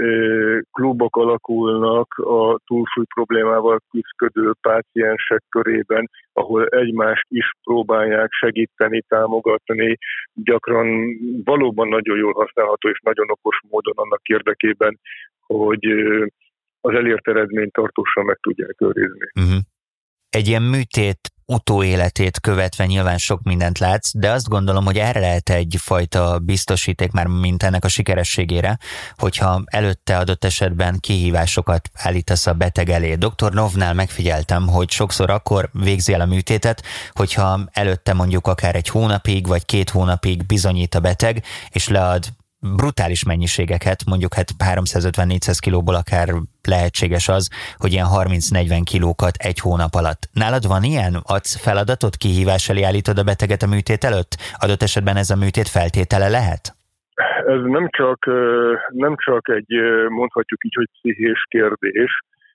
Klubok alakulnak a túlsúly problémával küzdő páciensek körében, ahol egymást is próbálják segíteni, támogatni, gyakran valóban nagyon jól használható és nagyon okos módon annak érdekében, hogy az elért eredményt tartósan meg tudják őrizni. Uh-huh. Egy ilyen műtét utóéletét követve nyilván sok mindent látsz, de azt gondolom, hogy erre lehet egyfajta biztosíték már, mint ennek a sikerességére, hogyha előtte adott esetben kihívásokat állítasz a beteg elé. doktor Novnál megfigyeltem, hogy sokszor akkor végzi el a műtétet, hogyha előtte mondjuk akár egy hónapig vagy két hónapig bizonyít a beteg, és lead brutális mennyiségeket, mondjuk hát háromszázötven-négyszáz kilóból akár lehetséges az, hogy ilyen harminc-negyven kilókat egy hónap alatt. Nálad van ilyen? Adsz feladatot, kihívás elé állítod a beteget a műtét előtt? Adott esetben ez a műtét feltétele lehet? Ez nem csak, nem csak egy, mondhatjuk így, hogy pszichés kérdés,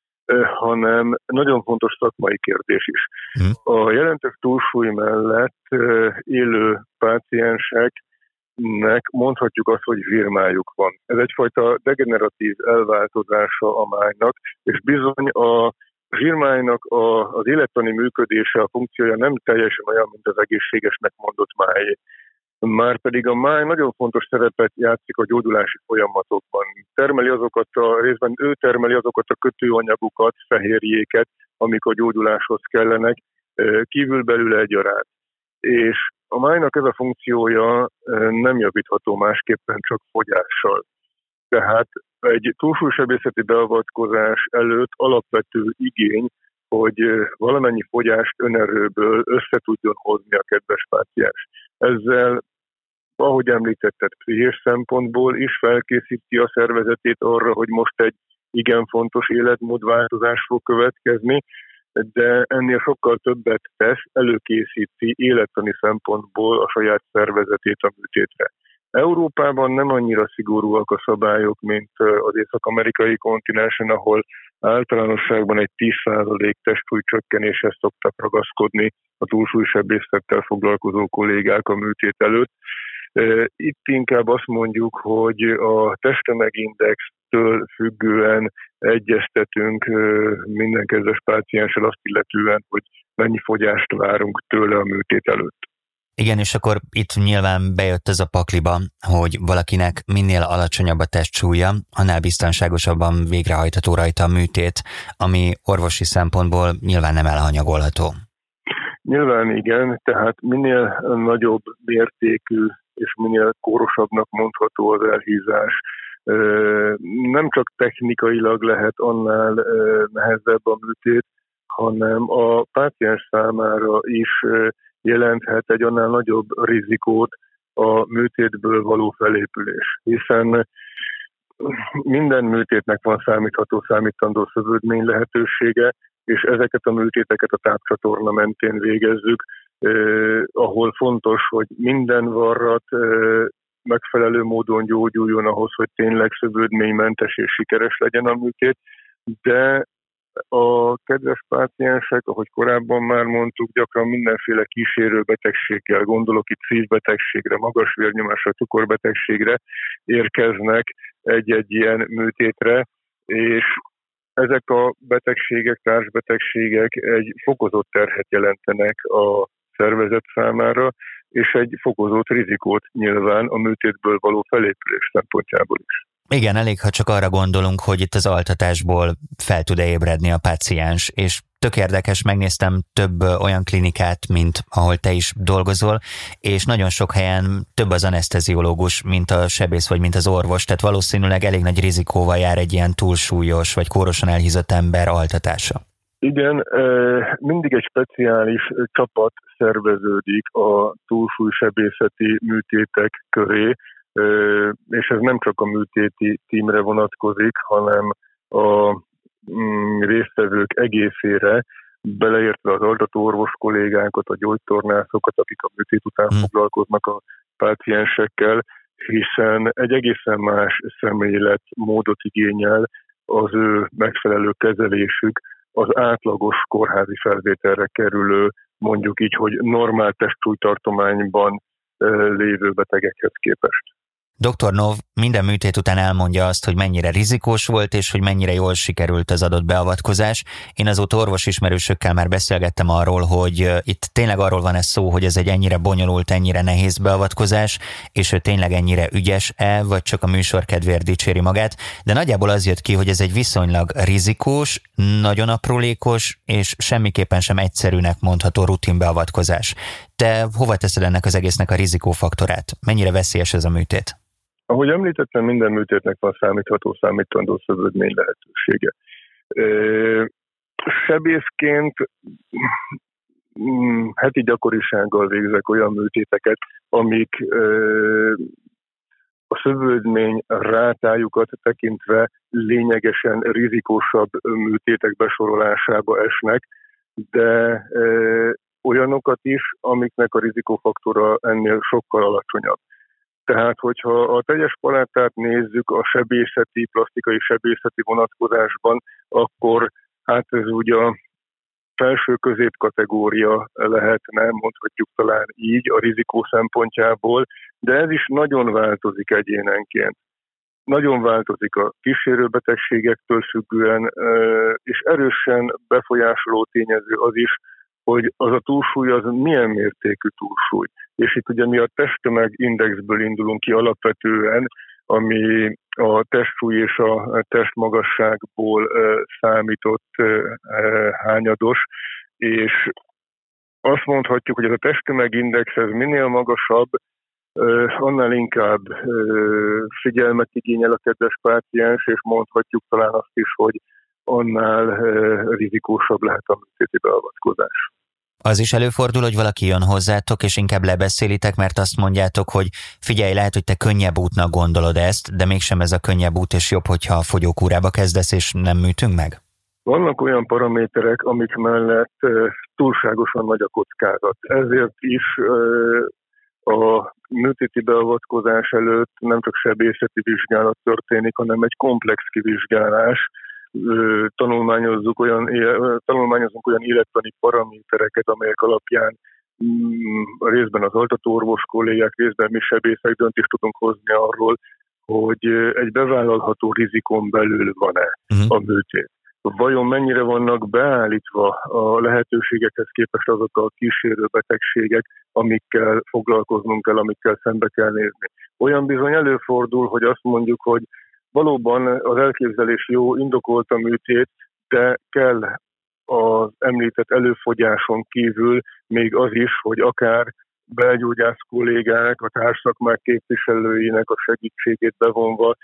hanem nagyon fontos szakmai kérdés is. Hm. A jelentős túlsúly mellett élő páciensek nek mondhatjuk azt, hogy zsírmájuk van. Ez egyfajta degeneratív elváltozása a májnak, és bizony a zsírmájnak a, az élettani működése, a funkciója nem teljesen olyan, mint az egészségesnek mondott májé. Márpedig a máj nagyon fontos szerepet játszik a gyógyulási folyamatokban. Termeli azokat a, részben ő termeli azokat a kötőanyagokat, fehérjéket, amik a gyógyuláshoz kellenek, kívülbelül egyaránt. És a májnak ez a funkciója nem javítható másképpen, csak fogyással. Tehát egy túlsúlysebészeti beavatkozás előtt alapvető igény, hogy valamennyi fogyást önerőből össze tudjon hozni a kedves páciens. Ezzel, ahogy említetted, pszichés szempontból is felkészíti a szervezetét arra, hogy most egy igen fontos életmódváltozás fog következni, de ennél sokkal többet tesz, előkészíti élettani szempontból a saját szervezetét a műtétre. Európában nem annyira szigorúak a szabályok, mint az észak-amerikai kontinensen, ahol általánosságban egy tíz százalék testsúlycsökkenéshez szoktak ragaszkodni a túlsúlysebészettel foglalkozó kollégák a műtét előtt. Itt inkább azt mondjuk, hogy a testtömegindextől függően egyeztetünk minden kedves pácienssel azt illetően, hogy mennyi fogyást várunk tőle a műtét előtt. Igen, és akkor itt nyilván bejött ez a pakliba, hogy valakinek minél alacsonyabb a testsúlya, annál biztonságosabban végrehajtható rajta a műtét, ami orvosi szempontból nyilván nem elhanyagolható. Nyilván igen, tehát minél nagyobb mértékű és minél kórosabbnak mondható az elhízás, nem csak technikailag lehet annál nehezebb a műtét, hanem a páciens számára is jelenthet egy annál nagyobb rizikót a műtétből való felépülés. Hiszen minden műtétnek van számítható, számítandó szövődmény lehetősége, és ezeket a műtéteket a tápcsatorna mentén végezzük, eh, ahol fontos, hogy minden varrat eh, megfelelő módon gyógyuljon ahhoz, hogy tényleg szövődménymentes és sikeres legyen a műtét, de a kedves páciensek, ahogy korábban már mondtuk, gyakran mindenféle kísérő betegséggel, gondolok itt szívbetegségre, magas vérnyomásra, cukorbetegségre érkeznek egy-egy ilyen műtétre, és ezek a betegségek, társbetegségek egy fokozott terhet jelentenek a szervezet számára, és egy fokozott rizikót nyilván a műtétből való felépülés szempontjából is. Igen, elég, ha csak arra gondolunk, hogy itt az altatásból fel tud-e ébredni a páciens, és tök érdekes, megnéztem több olyan klinikát, mint ahol te is dolgozol, és nagyon sok helyen több az aneszteziológus, mint a sebész vagy mint az orvos, tehát valószínűleg elég nagy rizikóval jár egy ilyen túlsúlyos vagy kórosan elhízott ember altatása. Igen, mindig egy speciális csapat szerveződik a túlsúlysebészeti műtétek köré, és ez nem csak a műtéti tímre vonatkozik, hanem a résztvevők egészére, beleértve az altatóorvos kollégánkat, a gyógytornászokat, akik a műtét után hmm. foglalkoznak a páciensekkel, hiszen egy egészen más szemléletmódot igényel az ő megfelelő kezelésük az átlagos kórházi felvételre kerülő, mondjuk így, hogy normál testsúlytartományban lévő betegekhez képest. doktor Nov minden műtét után elmondja azt, hogy mennyire rizikós volt, és hogy mennyire jól sikerült az adott beavatkozás. Én azóta orvosismerősökkel már beszélgettem arról, hogy itt tényleg arról van ez szó, hogy ez egy ennyire bonyolult, ennyire nehéz beavatkozás, és ő tényleg ennyire ügyes-e, vagy csak a műsor kedvéért dicséri magát, de nagyjából az jött ki, hogy ez egy viszonylag rizikós, nagyon aprólékos, és semmiképpen sem egyszerűnek mondható rutinbeavatkozás. Te hova teszed ennek az egésznek a rizikófaktorát? Mennyire veszélyes ez a műtét? Ahogy említettem, minden műtétnek van számítható, számítandó szövődmény lehetősége. Sebészként heti gyakorisággal végzek olyan műtéteket, amik a szövődmény rátájukat tekintve lényegesen rizikósabb műtétek besorolásába esnek, de olyanokat is, amiknek a rizikófaktora ennél sokkal alacsonyabb. Tehát, hogyha a teljes paletát nézzük a sebészeti, plastikai sebészeti vonatkozásban, akkor hát ez ugye a felső középkategória lehetne, mondhatjuk talán így a rizikó szempontjából, de ez is nagyon változik egyénenként. Nagyon változik a kísérőbetegségektől függően, és erősen befolyásoló tényező az is, hogy az a túlsúly az milyen mértékű túlsúly. És itt ugye mi a testtömegindexből indulunk ki alapvetően, ami a testsúly és a testmagasságból számított hányados, és azt mondhatjuk, hogy ez a testtömegindex ez minél magasabb, annál inkább figyelmet igényel a kedves páciens, és mondhatjuk talán azt is, hogy annál rizikósabb lehet a műtéti beavatkozás. Az is előfordul, hogy valaki jön hozzátok, és inkább lebeszélitek, mert azt mondjátok, hogy figyelj, lehet, hogy te könnyebb útnak gondolod ezt, de mégsem ez a könnyebb út, és jobb, hogyha a fogyókúrába kezdesz, és nem műtünk meg? Vannak olyan paraméterek, amik mellett túlságosan nagy a kockázat. Ezért is a műtéti beavatkozás előtt nem csak sebészeti vizsgálat történik, hanem egy komplex kivizsgálás. Tanulmányozzuk olyan, tanulmányozunk olyan élettani paramétereket, amelyek alapján részben az altatóorvos kollégák, részben mi sebészek döntést tudunk hozni arról, hogy egy bevállalható rizikon belül van-e a műtét. Vajon mennyire vannak beállítva a lehetőségekhez képest azok a kísérő betegségek, amikkel foglalkoznunk kell, amikkel szembe kell nézni. Olyan bizony előfordul, hogy azt mondjuk, hogy valóban az elképzelés jó, indokolt a műtét, de kell az említett előfogyáson kívül még az is, hogy akár belgyógyász kollégák, a társszakmák képviselőinek a segítségét bevonva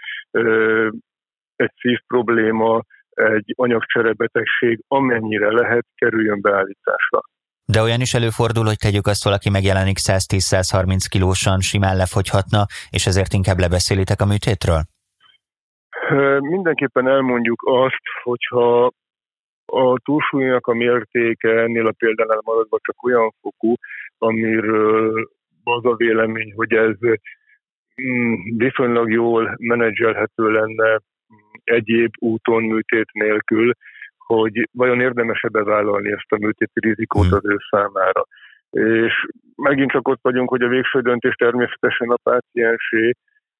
egy szív probléma, egy anyagcserebetegség, amennyire lehet, kerüljön beállításra. De olyan is előfordul, hogy tegyük azt, valaki megjelenik száztíz-százharminc kilósan, simán lefogyhatna, és ezért inkább lebeszélitek a műtétről? Mindenképpen elmondjuk azt, hogyha a túlsúlynak a mértéke ennél a példánál maradva csak olyan fokú, amiről az a vélemény, hogy ez viszonylag jól menedzselhető lenne egyéb úton műtét nélkül, hogy vajon érdemes-e bevállalni ezt a műtéti rizikót az ő számára. És megint csak ott vagyunk, hogy a végső döntés természetesen a páciensé,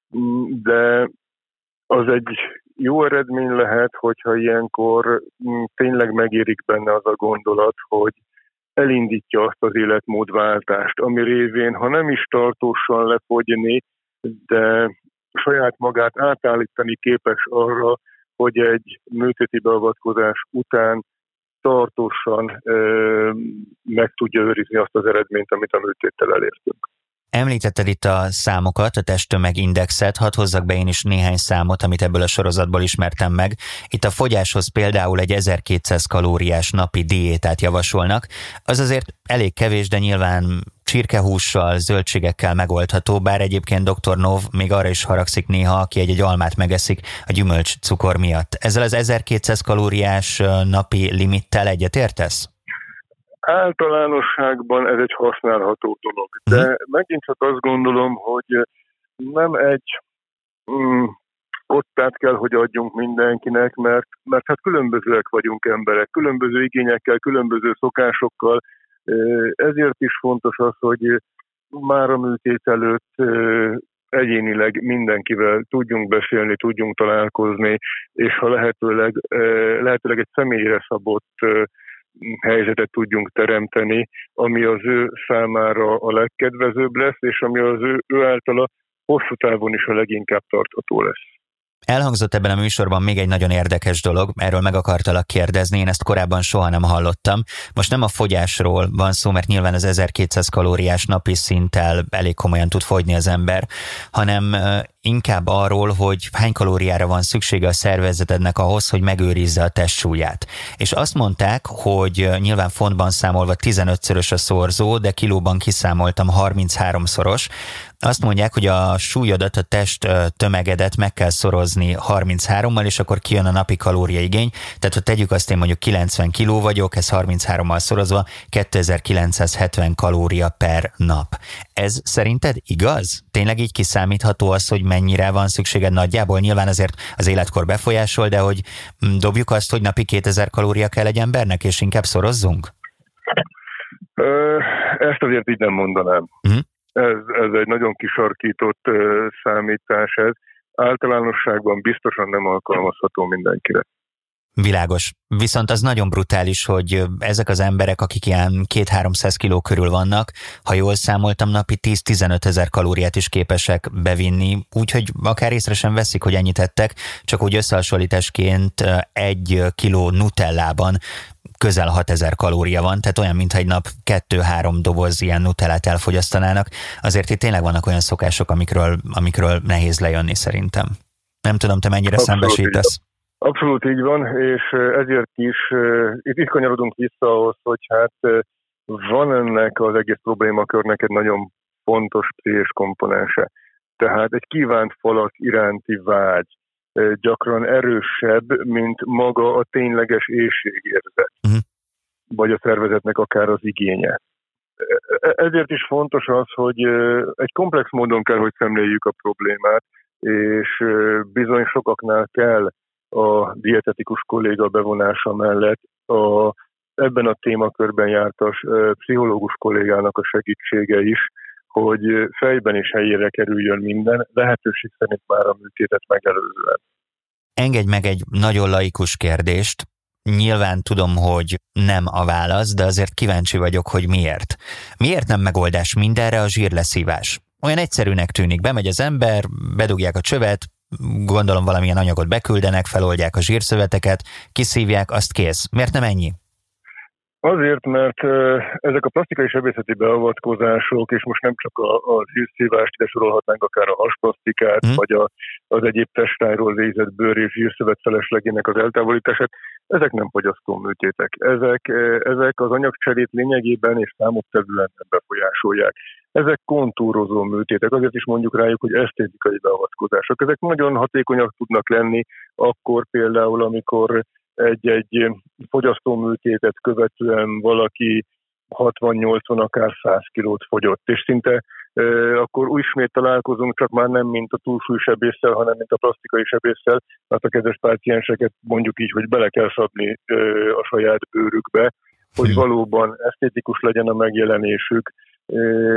de az egy jó eredmény lehet, hogyha ilyenkor tényleg megérik benne az a gondolat, hogy elindítja azt az életmódváltást, ami révén, ha nem is tartósan lefogyni, de saját magát átállítani képes arra, hogy egy műtéti beavatkozás után tartósan ö, meg tudja őrizni azt az eredményt, amit a műtéttel elértünk. Említetted itt a számokat, a testtömegindexet, hadd hozzak be én is néhány számot, amit ebből a sorozatból ismertem meg. Itt a fogyáshoz például egy ezerkétszáz kalóriás napi diétát javasolnak. Az azért elég kevés, de nyilván csirkehússal, zöldségekkel megoldható, bár egyébként doktor Nov még arra is haragszik néha, aki egy-egy almát megeszik a gyümölcs cukor miatt. Ezzel az ezerkétszáz kalóriás napi limittel egyetértesz? Általánosságban ez egy használható dolog, de hmm. megint csak azt gondolom, hogy nem egy mm, kottát kell, hogy adjunk mindenkinek, mert, mert hát különbözőek vagyunk emberek, különböző igényekkel, különböző szokásokkal, ezért is fontos az, hogy már a műtét előtt egyénileg mindenkivel tudjunk beszélni, tudjunk találkozni, és ha lehetőleg, lehetőleg egy személyre szabott helyzetet tudjunk teremteni, ami az ő számára a legkedvezőbb lesz, és ami az ő, ő általa hosszú távon is a leginkább tartható lesz. Elhangzott ebben a műsorban még egy nagyon érdekes dolog, erről meg akartalak kérdezni, én ezt korábban soha nem hallottam. Most nem a fogyásról van szó, mert nyilván az ezerkétszáz kalóriás napi szinttel elég komolyan tud fogyni az ember, hanem inkább arról, hogy hány kalóriára van szüksége a szervezetednek ahhoz, hogy megőrizze a testsúlyát. És azt mondták, hogy nyilván fontban számolva tizenötszörös a szorzó, de kilóban kiszámoltam harmincháromszoros. Azt mondják, hogy a súlyodat, a test tömegedet meg kell szorozni harminchárommal, és akkor kijön a napi kalóriaigény. Tehát, ha tegyük azt, én mondjuk kilencven kiló vagyok, ez harminchárommal szorozva, kétezer-kilencszázhetven kalória per nap. Ez szerinted igaz? Tényleg így kiszámítható az, hogy mennyire van szükséged nagyjából? Nyilván azért az életkor befolyásol, de hogy dobjuk azt, hogy napi kétezer kalória kell egy embernek, és inkább szorozzunk? Ö, ezt azért így nem mondanám. Uh-huh. Ez, ez egy nagyon kisarkított uh, számítás ez. Általánosságban biztosan nem alkalmazható mindenkire. Világos. Viszont az nagyon brutális, hogy ezek az emberek, akik ilyen két-háromszáz kiló körül vannak, ha jól számoltam, napi tíz-tizenöt ezer kalóriát is képesek bevinni, úgyhogy akár észre sem veszik, hogy ennyit ettek, csak úgy összehasonlításként egy kiló nutellában közel hatezer kalória van, tehát olyan, mintha egy nap kettő-három doboz ilyen nutellát elfogyasztanának. Azért itt tényleg vannak olyan szokások, amikről, amikről nehéz lejönni szerintem. Nem tudom, te mennyire Abszolút szembesítesz? Abszolút így van, és ezért is itt, itt kanyarodunk vissza ahhoz, hogy hát van ennek az egész problémakörnek egy nagyon fontos pszichés komponense. Tehát egy kívánt falak iránti vágy, gyakran erősebb, mint maga a tényleges éhségérzet, uh-huh. vagy a szervezetnek akár az igénye. Ezért is fontos az, hogy egy komplex módon kell, hogy szemléljük a problémát, és bizony sokaknál kell a dietetikus kolléga bevonása mellett a, ebben a témakörben jártas pszichológus kollégának a segítsége is, hogy fejben és helyére kerüljön minden, lehetőség szerint már a műtétet megelőzően. Engedj meg egy nagyon laikus kérdést. Nyilván tudom, hogy nem a válasz, de azért kíváncsi vagyok, hogy miért. Miért nem megoldás mindenre a zsírleszívás? Olyan egyszerűnek tűnik, bemegy az ember, bedugják a csövet, gondolom valamilyen anyagot beküldenek, feloldják a zsírszöveteket, kiszívják, azt kész. Miért nem ennyi? Azért, mert ezek a plastikai sebészeti beavatkozások, és most nem csak a, a zsírszívást, ide sorolhatnánk akár a hasplasztikát, mm. vagy a, az egyéb testájról végzett bőr és zsírszövet feleslegének az eltávolítását, ezek nem fogyasztó műtétek. Ezek, ezek az anyagcserét lényegében és számottevően nem befolyásolják. Ezek kontúrozó műtétek, azért is mondjuk rájuk, hogy esztétikai beavatkozások. Ezek nagyon hatékonyak tudnak lenni akkor például, amikor egy-egy fogyasztóműtétet követően valaki hatvan-nyolcvan, akár száz kilót fogyott, és szinte e, akkor ismét találkozunk, csak már nem mint a túlsúlysebésszel, hanem mint a plastikai sebésszel, mert a kedves pácienseket mondjuk így, hogy bele kell szabni e, a saját bőrükbe, hogy valóban esztétikus legyen a megjelenésük. E,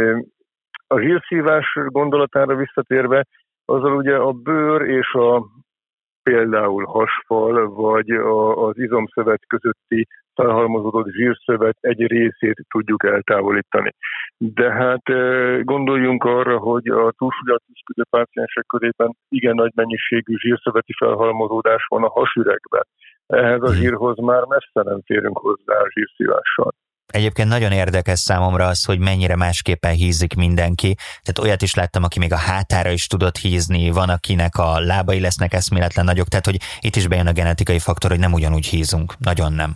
a zsírszívás gondolatára visszatérve, azzal ugye a bőr és a például hasfal, vagy a, az izomszövet közötti felhalmozódott zsírszövet egy részét tudjuk eltávolítani. De hát gondoljunk arra, hogy a túlsúlyjal küzdő páciensek körében igen nagy mennyiségű zsírszöveti felhalmozódás van a hasüregben. Ehhez a zsírhoz már messze nem férünk hozzá a zsírszívással. Egyébként nagyon érdekes számomra az, hogy mennyire másképpen hízik mindenki. Tehát olyat is láttam, aki még a hátára is tudott hízni, van, akinek a lábai lesznek eszméletlen nagyok, tehát hogy itt is bejön a genetikai faktor, hogy nem ugyanúgy hízunk. Nagyon nem.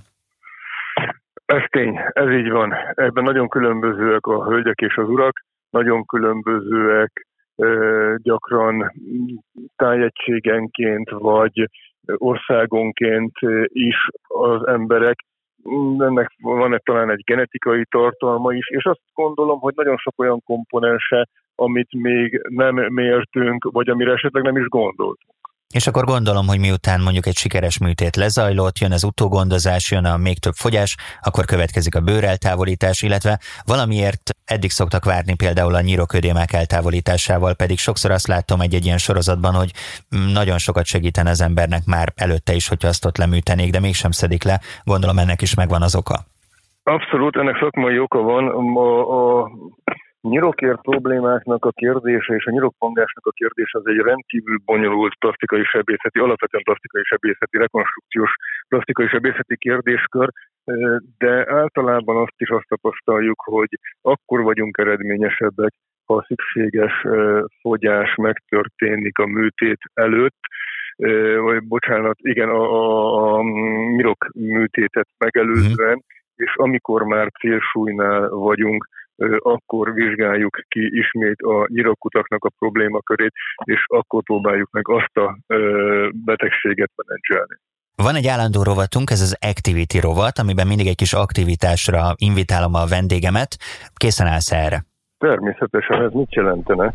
Ez tény, ez így van. Ebben nagyon különbözőek a hölgyek és az urak, nagyon különbözőek gyakran tájegységenként vagy országonként is az emberek. Ennek van egy, talán egy genetikai tartalma is, és azt gondolom, hogy nagyon sok olyan komponense, amit még nem mértünk, vagy amire esetleg nem is gondoltunk. És akkor gondolom, hogy miután mondjuk egy sikeres műtét lezajlott, jön az utógondozás, jön a még több fogyás, akkor következik a bőreltávolítás, illetve valamiért eddig szoktak várni például a nyiroködémák eltávolításával, pedig sokszor azt látom egy-egy ilyen sorozatban, hogy nagyon sokat segítene az embernek már előtte is, hogyha azt ott leműtenék, de mégsem szedik le. Gondolom ennek is megvan az oka. Abszolút, ennek szakmai oka van. A, a nyirokér problémáknak a kérdése és a nyirokpangásnak a kérdése az egy rendkívül bonyolult plastikai sebészeti, alapvetően plastikai sebészeti, rekonstrukciós plastikai sebészeti kérdéskör, de általában azt is azt tapasztaljuk, hogy akkor vagyunk eredményesebbek, ha a szükséges fogyás megtörténik a műtét előtt, vagy bocsánat, igen, a, a, a nyirok műtétet megelőzően, és amikor már célsúlynál vagyunk, akkor vizsgáljuk ki ismét a nyirokutaknak a problémakörét, és akkor próbáljuk meg azt a betegséget menedzselni. Van egy állandó rovatunk, ez az Activity rovat, amiben mindig egy kis aktivitásra invitálom a vendégemet. Készen állsz erre? Természetesen, ez mit jelentene?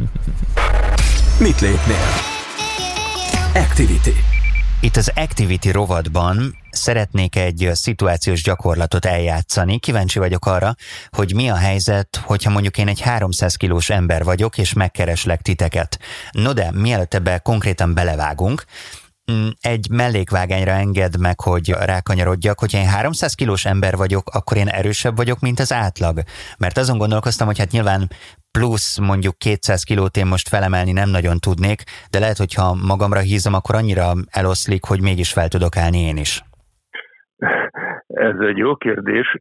Mit lépnél? Activity. Itt az Activity rovatban szeretnék egy szituációs gyakorlatot eljátszani. Kíváncsi vagyok arra, hogy mi a helyzet, hogyha mondjuk én egy háromszáz kilós ember vagyok, és megkereslek titeket. No de, mielőtt ebbe konkrétan belevágunk, egy mellékvágányra engedd meg, hogy rákanyarodjak, hogyha én háromszáz kilós ember vagyok, akkor én erősebb vagyok, mint az átlag. Mert azon gondolkoztam, hogy hát nyilván plusz mondjuk kétszáz kilót én most felemelni nem nagyon tudnék, de lehet, hogyha magamra hízom, akkor annyira eloszlik, hogy mégis fel tudok állni én is. Ez egy jó kérdés.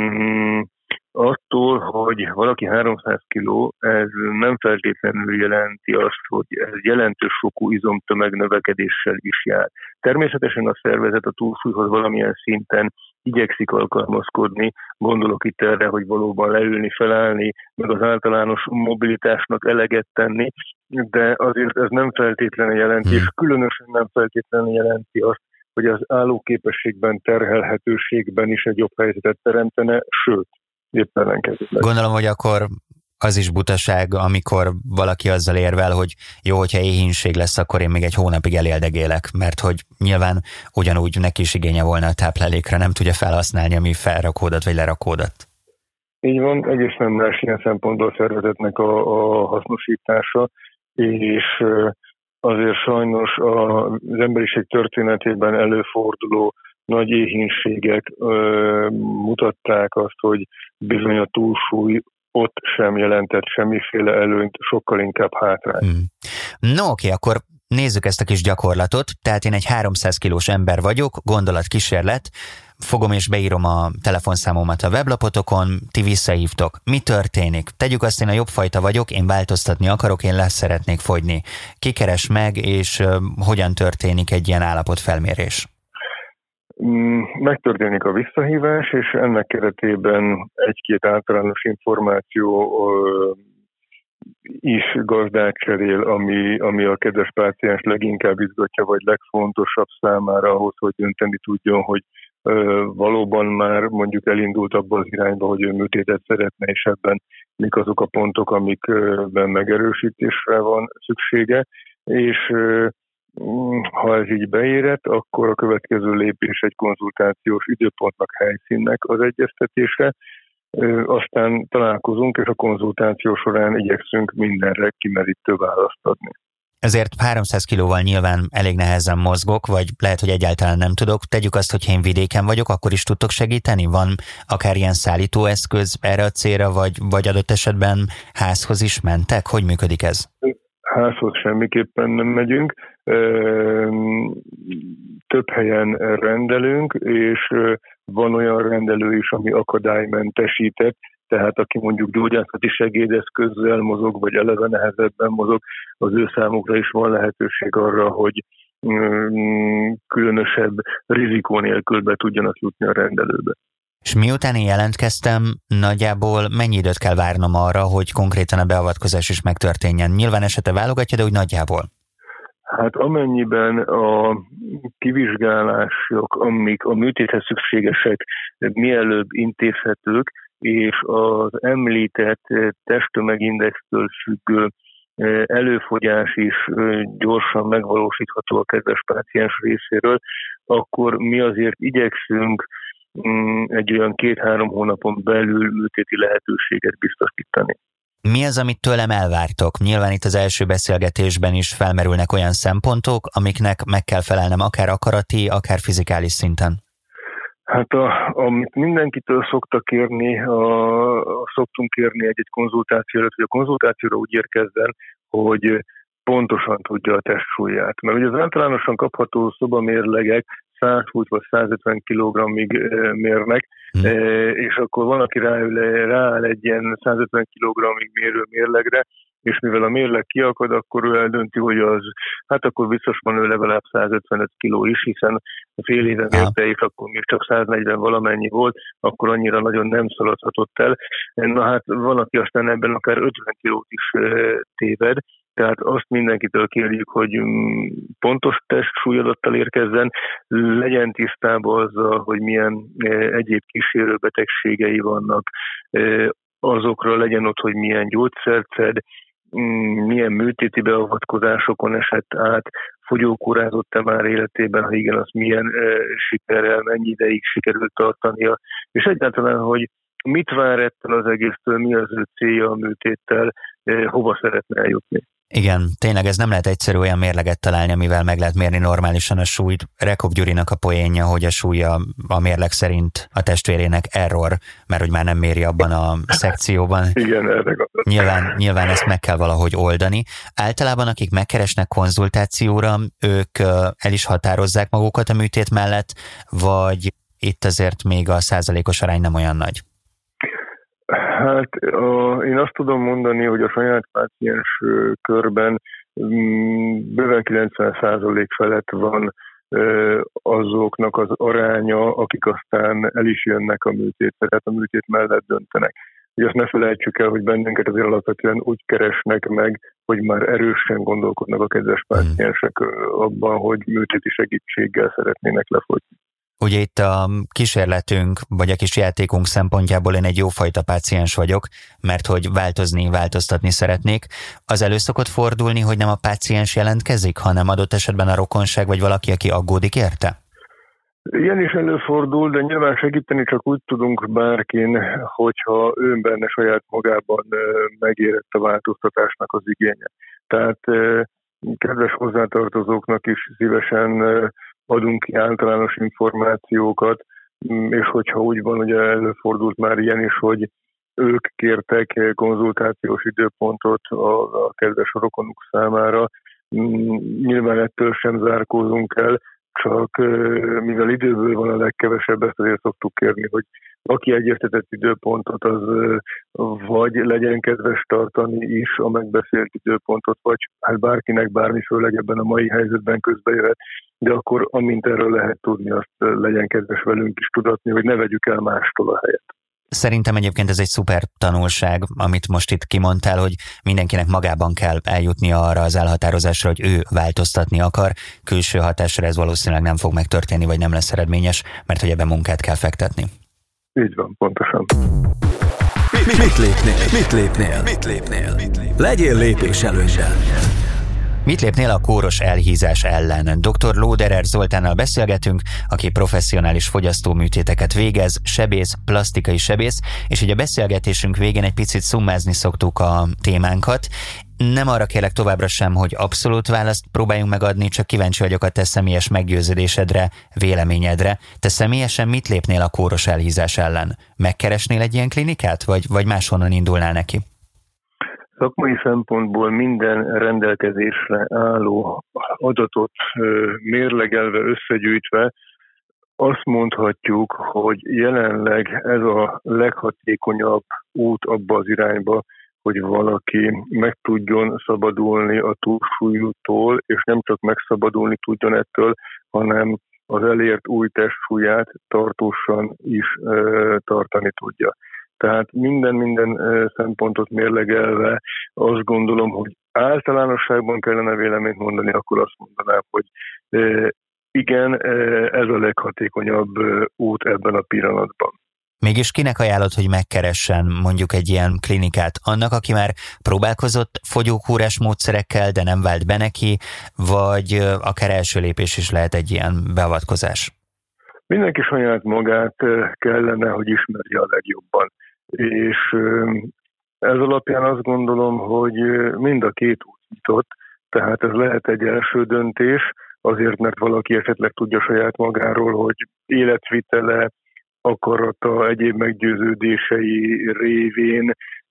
Attól, hogy valaki háromszáz kiló, ez nem feltétlenül jelenti azt, hogy ez jelentős sokú izomtömeg növekedéssel is jár. Természetesen a szervezet a túlsúlyhoz valamilyen szinten igyekszik alkalmazkodni, gondolok itt erre, hogy valóban leülni, felállni, meg az általános mobilitásnak eleget tenni, de azért ez nem feltétlenül jelenti, és különösen nem feltétlenül jelenti azt, hogy az állóképességben, terhelhetőségben is egy jobb helyzetet teremtene, sőt, éppen ellenkezőleg. Gondolom, hogy akkor az is butaság, amikor valaki azzal érvel, hogy jó, hogyha éhínség lesz, akkor én még egy hónapig eléldegélek, mert hogy nyilván ugyanúgy neki is igénye volna a táplálékra, nem tudja felhasználni a mi felrakódat vagy lerakódat. Így van, egész nem más ilyen szempontból a szervezetnek a, a hasznosítása, és azért sajnos az emberiség történetében előforduló nagy éhínségek ö, mutatták azt, hogy bizony a túlsúly ott sem jelentett semmiféle előnyt, sokkal inkább hátrány. Hmm. No, oké, akkor nézzük ezt a kis gyakorlatot. Tehát én egy háromszáz kilós ember vagyok, gondolatkísérlet, fogom és beírom a telefonszámomat a weblapotokon, ti visszahívtok. Mi történik? Tegyük azt, én a jobb fajta vagyok, én változtatni akarok, én lesz szeretnék fogyni. Ki keres meg, és uh, hogyan történik egy ilyen állapotfelmérés? Megtörténik a visszahívás, és ennek keretében egy-két általános információ is gazdát cserél, ami, ami a kedves páciens leginkább izgatja, vagy legfontosabb számára ahhoz, hogy dönteni tudjon, hogy valóban már mondjuk elindult abba az irányba, hogy ő műtétet szeretne, és ebben mik azok a pontok, amikben megerősítésre van szüksége, és ha ez így beérett, akkor a következő lépés egy konzultációs időpontnak, helyszínnek az egyeztetése, aztán találkozunk, és a konzultáció során igyekszünk mindenre kimerítő választ adni. Ezért háromszáz kilóval nyilván elég nehezen mozgok, vagy lehet, hogy egyáltalán nem tudok. Tegyük azt, hogy én vidéken vagyok, akkor is tudtok segíteni? Van akár ilyen szállítóeszköz erre a célra, vagy, vagy adott esetben házhoz is mentek? Hogy működik ez? Házhoz semmiképpen nem megyünk. Több helyen rendelünk, és van olyan rendelő is, ami akadálymentesített, tehát aki mondjuk gyógyászati segédeszközzel mozog, vagy eleve nehezebben mozog, az ő számukra is van lehetőség arra, hogy különösebb rizikó nélkül be tudjanak jutni a rendelőbe. És miután én jelentkeztem, nagyjából mennyi időt kell várnom arra, hogy konkrétan a beavatkozás is megtörténjen? Nyilván esete válogatja, de úgy nagyjából. Hát amennyiben a kivizsgálások, amik a műtéthez szükségesek, mielőbb intézhetők, és az említett testtömegindextől függő előfogyás is gyorsan megvalósítható a kedves páciens részéről, akkor mi azért igyekszünk egy olyan két-három hónapon belül műtéti lehetőséget biztosítani. Mi az, amit tőlem elvártok? Nyilván itt az első beszélgetésben is felmerülnek olyan szempontok, amiknek meg kell felelnem akár akarati, akár fizikális szinten. Hát a, amit mindenkitől szoktak kérni, a, a, szoktunk kérni egy-egy konzultáció előtt, hogy a konzultációra úgy érkezzen, hogy pontosan tudja a testsúlyát. Mert ugye az általánosan kapható szobamérlegek százhúsz vagy százötven kilogrammig mérnek, hmm. és akkor van, aki ráül, rááll egy ilyen százötven kilogrammig mérő mérlegre, és mivel a mérleg kiakad, akkor ő eldönti, hogy az, hát akkor biztos van ő legalább százötvenöt kiló is, hiszen a fél éve mérte, és akkor még csak száznegyven valamennyi volt, akkor annyira nagyon nem szaladhatott el. Na hát van, aki aztán ebben akár ötven kilót is téved, tehát azt mindenkitől kérjük, hogy pontos testsúlyadattal érkezzen, legyen tisztában azzal, hogy milyen egyéb kísérőbetegségei vannak, azokra legyen ott, hogy milyen gyógyszert szed, milyen műtéti beavatkozásokon esett át, fogyókúrázott-e már életében, ha igen, az milyen sikerrel, mennyi ideig sikerült tartania, és egyáltalán, hogy mit vár ettől az egésztől, mi az ő célja a műtéttel, hova szeretne eljutni. Igen, tényleg ez nem lehet egyszerű olyan mérleget találni, amivel meg lehet mérni normálisan a súlyt. Rekop Gyurinak a poénja, hogy a súlya a mérleg szerint a testvérének error, mert hogy már nem méri abban a szekcióban. Igen, erre nyilván, nyilván ezt meg kell valahogy oldani. Általában akik megkeresnek konzultációra, ők el is határozzák magukat a műtét mellett, vagy itt azért még a százalékos arány nem olyan nagy? Hát a, én azt tudom mondani, hogy a saját páciens körben bőven kilencven százalék felett van azoknak az aránya, akik aztán el is jönnek a műtétre, tehát a műtét mellett döntenek. Ugye azt ne felejtsük el, hogy bennünket azért alapvetően úgy keresnek meg, hogy már erősen gondolkodnak a kedves páciensek abban, hogy műtéti segítséggel szeretnének lefogyni. Ugye itt a kísérletünk, vagy a kis játékunk szempontjából én egy jófajta páciens vagyok, mert hogy változni, változtatni szeretnék. Az elő szokott fordulni, hogy nem a páciens jelentkezik, hanem adott esetben a rokonság, vagy valaki, aki aggódik érte? Ilyen is előfordul, de nyilván segíteni csak úgy tudunk bárkin, hogyha ő benne saját magában megérett a változtatásnak az igénye. Tehát kedves hozzátartozóknak is szívesen adunk ki általános információkat, és hogyha úgy van, ugye előfordult már ilyen is, hogy ők kértek konzultációs időpontot a, a kedves rokonuk számára. Nyilván ettől sem zárkózunk el, csak mivel időből van a legkevesebb, ezt azért szoktuk kérni, hogy aki egyeztetett időpontot, az vagy legyen kedves tartani is a megbeszélt időpontot, vagy hát bárkinek bármi, főleg ebben a mai helyzetben közbejöhet, de akkor amint erről lehet tudni, azt legyen kedves velünk is tudatni, hogy ne vegyük el mástól a helyet. Szerintem egyébként ez egy szuper tanulság, amit most itt kimondtál, hogy mindenkinek magában kell eljutnia arra az elhatározásra, hogy ő változtatni akar. Külső hatásra ez valószínűleg nem fog megtörténni, vagy nem lesz eredményes, mert hogy ebben munkát kell fektetni. Így van, pontosan. Mit, mit lépnél? Mit lépnél? Mit lépnél? Legyél lépés előnyben. Mit lépnél a kóros elhízás ellen? doktor Lóderer Zoltánnal beszélgetünk, aki professzionális fogyasztóműtéteket végez, sebész, plastikai sebész, és ugye a beszélgetésünk végén egy picit szummázni szoktuk a témánkat. Nem arra kérlek továbbra sem, hogy abszolút választ próbáljunk megadni, csak kíváncsi vagyok a te személyes meggyőződésedre, véleményedre. Te személyesen mit lépnél a kóros elhízás ellen? Megkeresnél egy ilyen klinikát, vagy, vagy máshonnan indulnál neki? Szakmai szempontból minden rendelkezésre álló adatot mérlegelve, összegyűjtve azt mondhatjuk, hogy jelenleg ez a leghatékonyabb út abba az irányba, hogy valaki meg tudjon szabadulni a túlsúlyútól, és nem csak megszabadulni tudjon ettől, hanem az elért új testsúlyát tartósan is tartani tudja. Tehát minden-minden szempontot mérlegelve azt gondolom, hogy általánosságban kellene véleményt mondani, akkor azt mondanám, hogy igen, ez a leghatékonyabb út ebben a pillanatban. Mégis kinek ajánlod, hogy megkeressen mondjuk egy ilyen klinikát? Annak, aki már próbálkozott fogyókúrás módszerekkel, de nem vált be neki, vagy akár első lépés is lehet egy ilyen beavatkozás? Mindenki saját magát kellene, hogy ismerje a legjobban. És ez alapján azt gondolom, hogy mind a két út nyitott, tehát ez lehet egy első döntés, azért, mert valaki esetleg tudja saját magáról, hogy életvitele, akarata, egyéb meggyőződései révén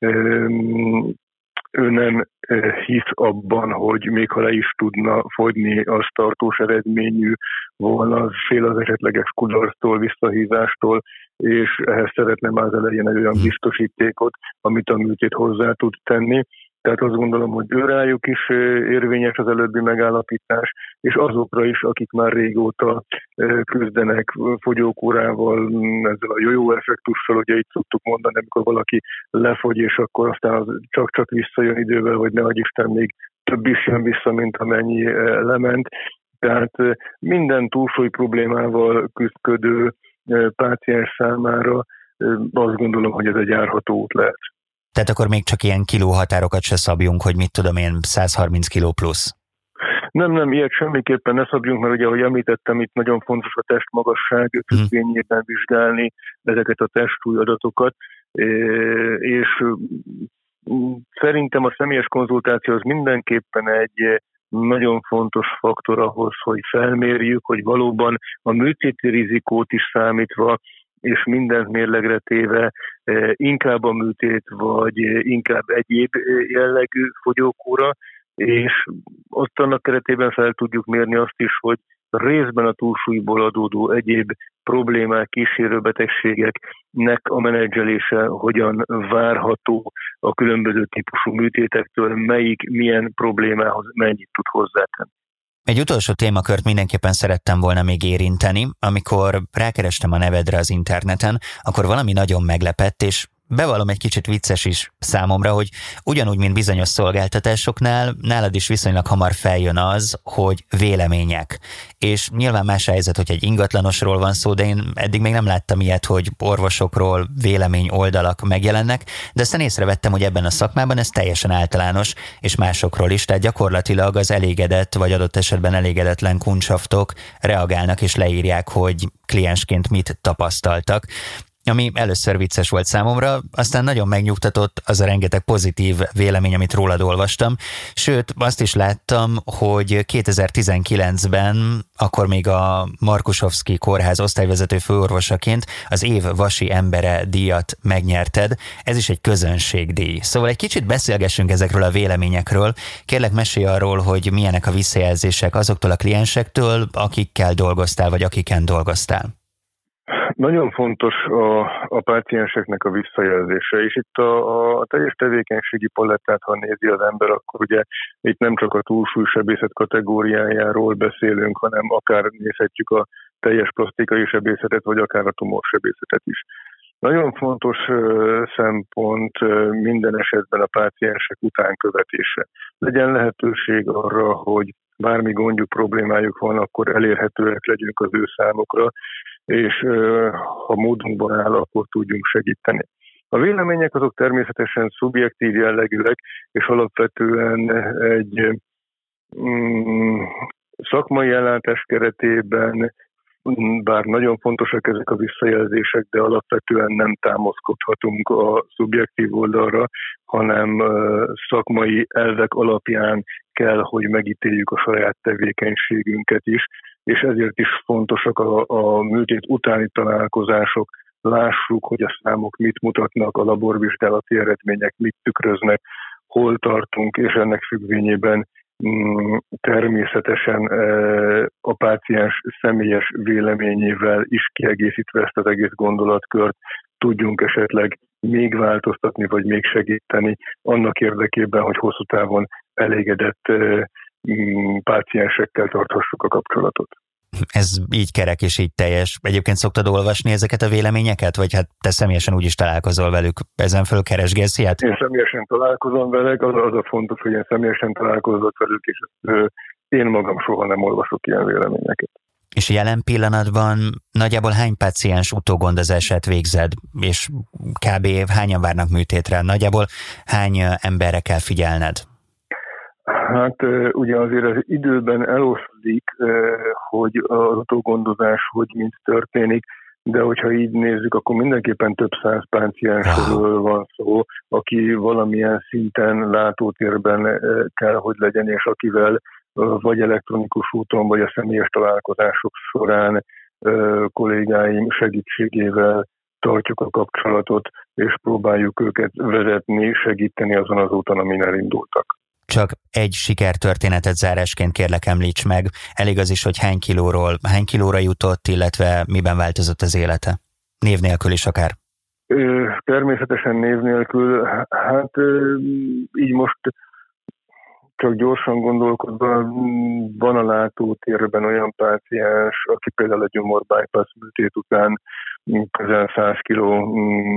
ő nem hisz abban, hogy még ha le is tudna fogyni, az tartós eredményű volna, fél az esetleges kudarctól, visszahízástól, és ehhez szeretne már az elején egy olyan biztosítékot, amit a műtét hozzá tud tenni. Tehát azt gondolom, hogy őrájuk is érvényes az előbbi megállapítás, és azokra is, akik már régóta küzdenek fogyókúrával, ezzel a jó-jó effektussal, ugye így szoktuk mondani, amikor valaki lefogy, és akkor aztán az csak-csak visszajön idővel, vagy ne adj Isten, még több is jön vissza, mint amennyi lement. Tehát minden túlsúly problémával küzdködő páciens számára azt gondolom, hogy ez egy járható út lehet. Tehát akkor még csak ilyen kilóhatárokat se szabjunk, hogy mit tudom én, száz harminc kiló plusz. Nem, nem, ilyet semmiképpen ne szabjunk, mert ugye, ahogy említettem, itt nagyon fontos a testmagasság függvényében vizsgálni ezeket a testsúly adatokat, és szerintem a személyes konzultáció az mindenképpen egy nagyon fontos faktor ahhoz, hogy felmérjük, hogy valóban a műtéti rizikót is számítva, és mindent mérlegre téve inkább a műtét, vagy inkább egyéb jellegű fogyókúra, és azt annak keretében fel tudjuk mérni azt is, hogy részben a túlsúlyból adódó egyéb problémák, kísérőbetegségeknek a menedzselése hogyan várható a különböző típusú műtétektől, melyik milyen problémához mennyit tud hozzátenni. Egy utolsó témakört mindenképpen szerettem volna még érinteni. Amikor rákerestem a nevedre az interneten, akkor valami nagyon meglepett, és bevallom, egy kicsit vicces is számomra, hogy ugyanúgy, mint bizonyos szolgáltatásoknál, nálad is viszonylag hamar feljön az, hogy vélemények. És nyilván más a helyzet, hogy egy ingatlanosról van szó, de én eddig még nem láttam ilyet, hogy orvosokról vélemény oldalak megjelennek, de aztán észrevettem, hogy ebben a szakmában ez teljesen általános, és másokról is, tehát gyakorlatilag az elégedett, vagy adott esetben elégedetlen kuncsaftok reagálnak és leírják, hogy kliensként mit tapasztaltak. Ami először vicces volt számomra, aztán nagyon megnyugtatott az a rengeteg pozitív vélemény, amit rólad olvastam. Sőt, azt is láttam, hogy kétezer-tizenkilencben, akkor még a Markusovszky kórház osztályvezető főorvosaként az év vasi embere díjat megnyerted. Ez is egy közönségdíj. Szóval egy kicsit beszélgessünk ezekről a véleményekről. Kérlek, mesélj arról, hogy milyenek a visszajelzések azoktól a kliensektől, akikkel dolgoztál, vagy akiken dolgoztál. Nagyon fontos a, a pácienseknek a visszajelzése, és itt a, a teljes tevékenységi palettát, ha nézi az ember, akkor ugye itt nem csak a túlsúlysebészet kategóriájáról beszélünk, hanem akár nézhetjük a teljes plastikai sebészetet, vagy akár a tumorsebészetet is. Nagyon fontos szempont minden esetben a páciensek utánkövetése. Legyen lehetőség arra, hogy bármi gondjuk, problémájuk van, akkor elérhetőek legyünk az ő számukra, és ha módunkban áll, akkor tudjunk segíteni. A vélemények azok természetesen szubjektív jellegűek, és alapvetően egy mm, szakmai ellátás keretében, bár nagyon fontosak ezek a visszajelzések, de alapvetően nem támaszkodhatunk a szubjektív oldalra, hanem szakmai elvek alapján kell, hogy megítéljük a saját tevékenységünket is, és ezért is fontosak a, a műtét utáni találkozások. Lássuk, hogy a számok mit mutatnak, a laborvizsgálati eredmények mit tükröznek, hol tartunk, és ennek függvényében mm, természetesen e, a páciens személyes véleményével is kiegészítve ezt az egész gondolatkört tudjunk esetleg még változtatni, vagy még segíteni annak érdekében, hogy hosszú távon elégedett e, páciensekkel tarthassuk a kapcsolatot. Ez így kerek és így teljes. Egyébként szoktad olvasni ezeket a véleményeket? Vagy hát te személyesen úgy is találkozol velük? Ezen föl keresgélsz ilyet? Én személyesen találkozom velük, az, az a fontos, hogy én személyesen találkozok velük, és ezt, én magam soha nem olvasok ilyen véleményeket. És jelen pillanatban nagyjából hány páciens utógondozását végzed, és kb. Hányan várnak műtétre? Nagyjából hány emberre kell figyelned? Hát ugye azért az időben eloszlik, hogy az utógondozás hogy mint történik, de hogyha így nézzük, akkor mindenképpen több száz páciensről van szó, aki valamilyen szinten látótérben kell, hogy legyen, és akivel vagy elektronikus úton, vagy a személyes találkozások során kollégáim segítségével tartjuk a kapcsolatot, és próbáljuk őket vezetni, segíteni azon az úton, amin elindultak. Csak egy sikertörténetet zárásként kérlek említs meg. Elég az is, hogy hány kilóról, hány kilóra jutott, illetve miben változott az élete? Név nélkül is akár. Természetesen név nélkül. Hát így most csak gyorsan gondolkodva, van a látótérben olyan páciens, aki például a gyomor-bypass műtét után közel száz kiló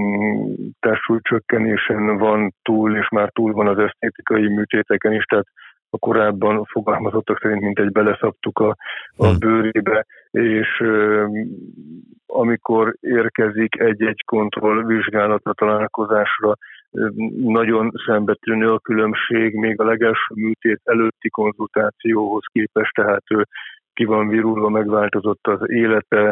testsúlycsökkenésen van túl, és már túl van az esztétikai műtéteken is, tehát a korábban fogalmazottak szerint mintegy beleszabtuk a, a bőrébe, és amikor érkezik egy-egy kontrollvizsgálatra, találkozásra, nagyon szembetűnő a különbség, még a legelső műtét előtti konzultációhoz képest, tehát ő ki van virulva, megváltozott az élete,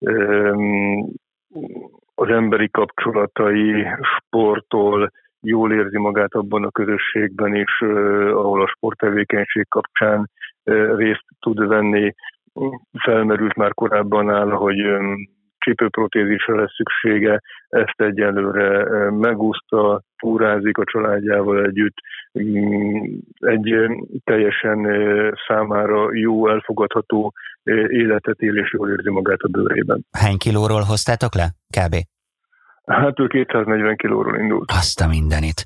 az emberi kapcsolatai, sportol, jól érzi magát abban a közösségben is, ahol a sporttevékenység kapcsán részt tud venni. Felmerült már korábban nála, hogy csípőprotézisre lesz szüksége, ezt egyelőre megúszta, túrázik a családjával együtt, egy teljesen számára jó, elfogadható életet él, és jól érzi magát a bőrében. Hány kilóról hoztátok le? Kb. Hát ő kétszáznegyven kilóról indult. Azt a mindenit.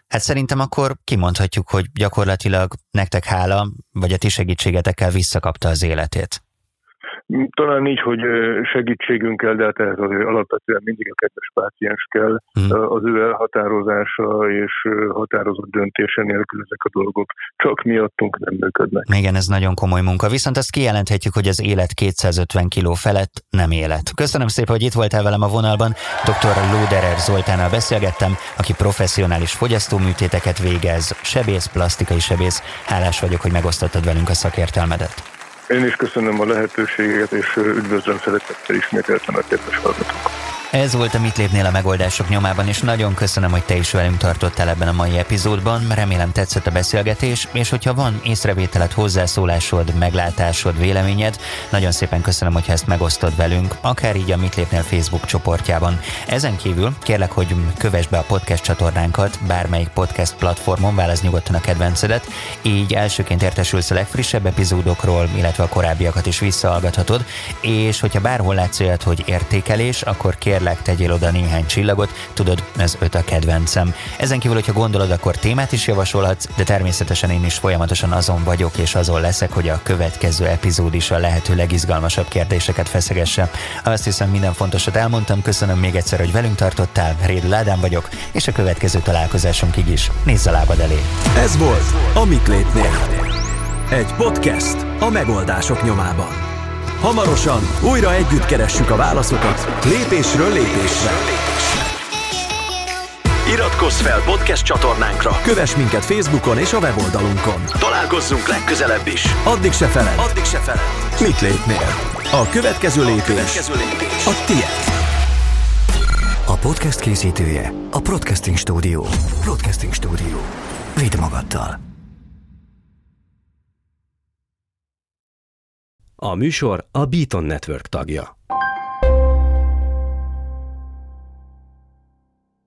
Hát szerintem akkor kimondhatjuk, hogy gyakorlatilag nektek hála, vagy a ti segítségetekkel visszakapta az életét. Talán így, hogy segítségünk kell, de hát ehhez alapvetően mindig a kedves páciens kell. Hmm. Az ő elhatározása és határozott döntése nélkül ezek a dolgok csak miattunk nem működnek. Igen, ez nagyon komoly munka. Viszont azt kijelenthetjük, hogy az élet kétszázötven kiló felett nem élet. Köszönöm szépen, hogy itt voltál velem a vonalban. doktor Lóderer Zoltánnal beszélgettem, aki professzionális fogyasztóműtéteket végez, sebész, plastikai sebész. Hálás vagyok, hogy megosztottad velünk a szakértelmedet. Én is köszönöm a lehetőséget, és üdvözlöm szeretettel ismételten a kedves hallgatókat. Ez volt a Mit lépnél a megoldások nyomában, és nagyon köszönöm, hogy te is velünk tartottál ebben a mai epizódban. Remélem tetszett a beszélgetés, és hogyha van észrevételed, hozzászólásod, meglátásod, véleményed, nagyon szépen köszönöm, hogyha ezt megosztod velünk, akár így a Mit lépnél Facebook csoportjában. Ezen kívül kérlek, hogy kövess be a podcast csatornánkat, bármelyik podcast platformon, válasz nyugodtan a kedvencedet, így elsőként értesülsz a legfrissebb epizódokról, illetve a korábbiakat is visszahallgathatod, és hogyha bárhol látsz olyat, hogy értékelés, akkor kérlek, tegyél oda néhány csillagot, tudod, ez öt a kedvencem. Ezen kívül, hogyha gondolod, akkor témát is javasolhatsz, de természetesen én is folyamatosan azon vagyok, és azon leszek, hogy a következő epizód is a lehető legizgalmasabb kérdéseket feszegesse. Azt hiszem, minden fontosat elmondtam, köszönöm még egyszer, hogy velünk tartottál, Rédl Ádám vagyok, és a következő találkozásunkig is nézz a lábad elé. Ez volt a Mit lépnél? Egy podcast a megoldások nyomában. Hamarosan újra együtt keressük a válaszokat lépésről lépésre. Iratkozz fel podcast csatornánkra, kövess minket Facebookon és a weboldalunkon. Találkozzunk legközelebb is. Addig se feled. Addig se feled. Mit lépnél? A következő lépés, a, következő lépés. a tiéd. A podcast készítője a Podcasting Studio. Podcasting Studio. Vidd magaddal. A műsor a Beaton Network tagja.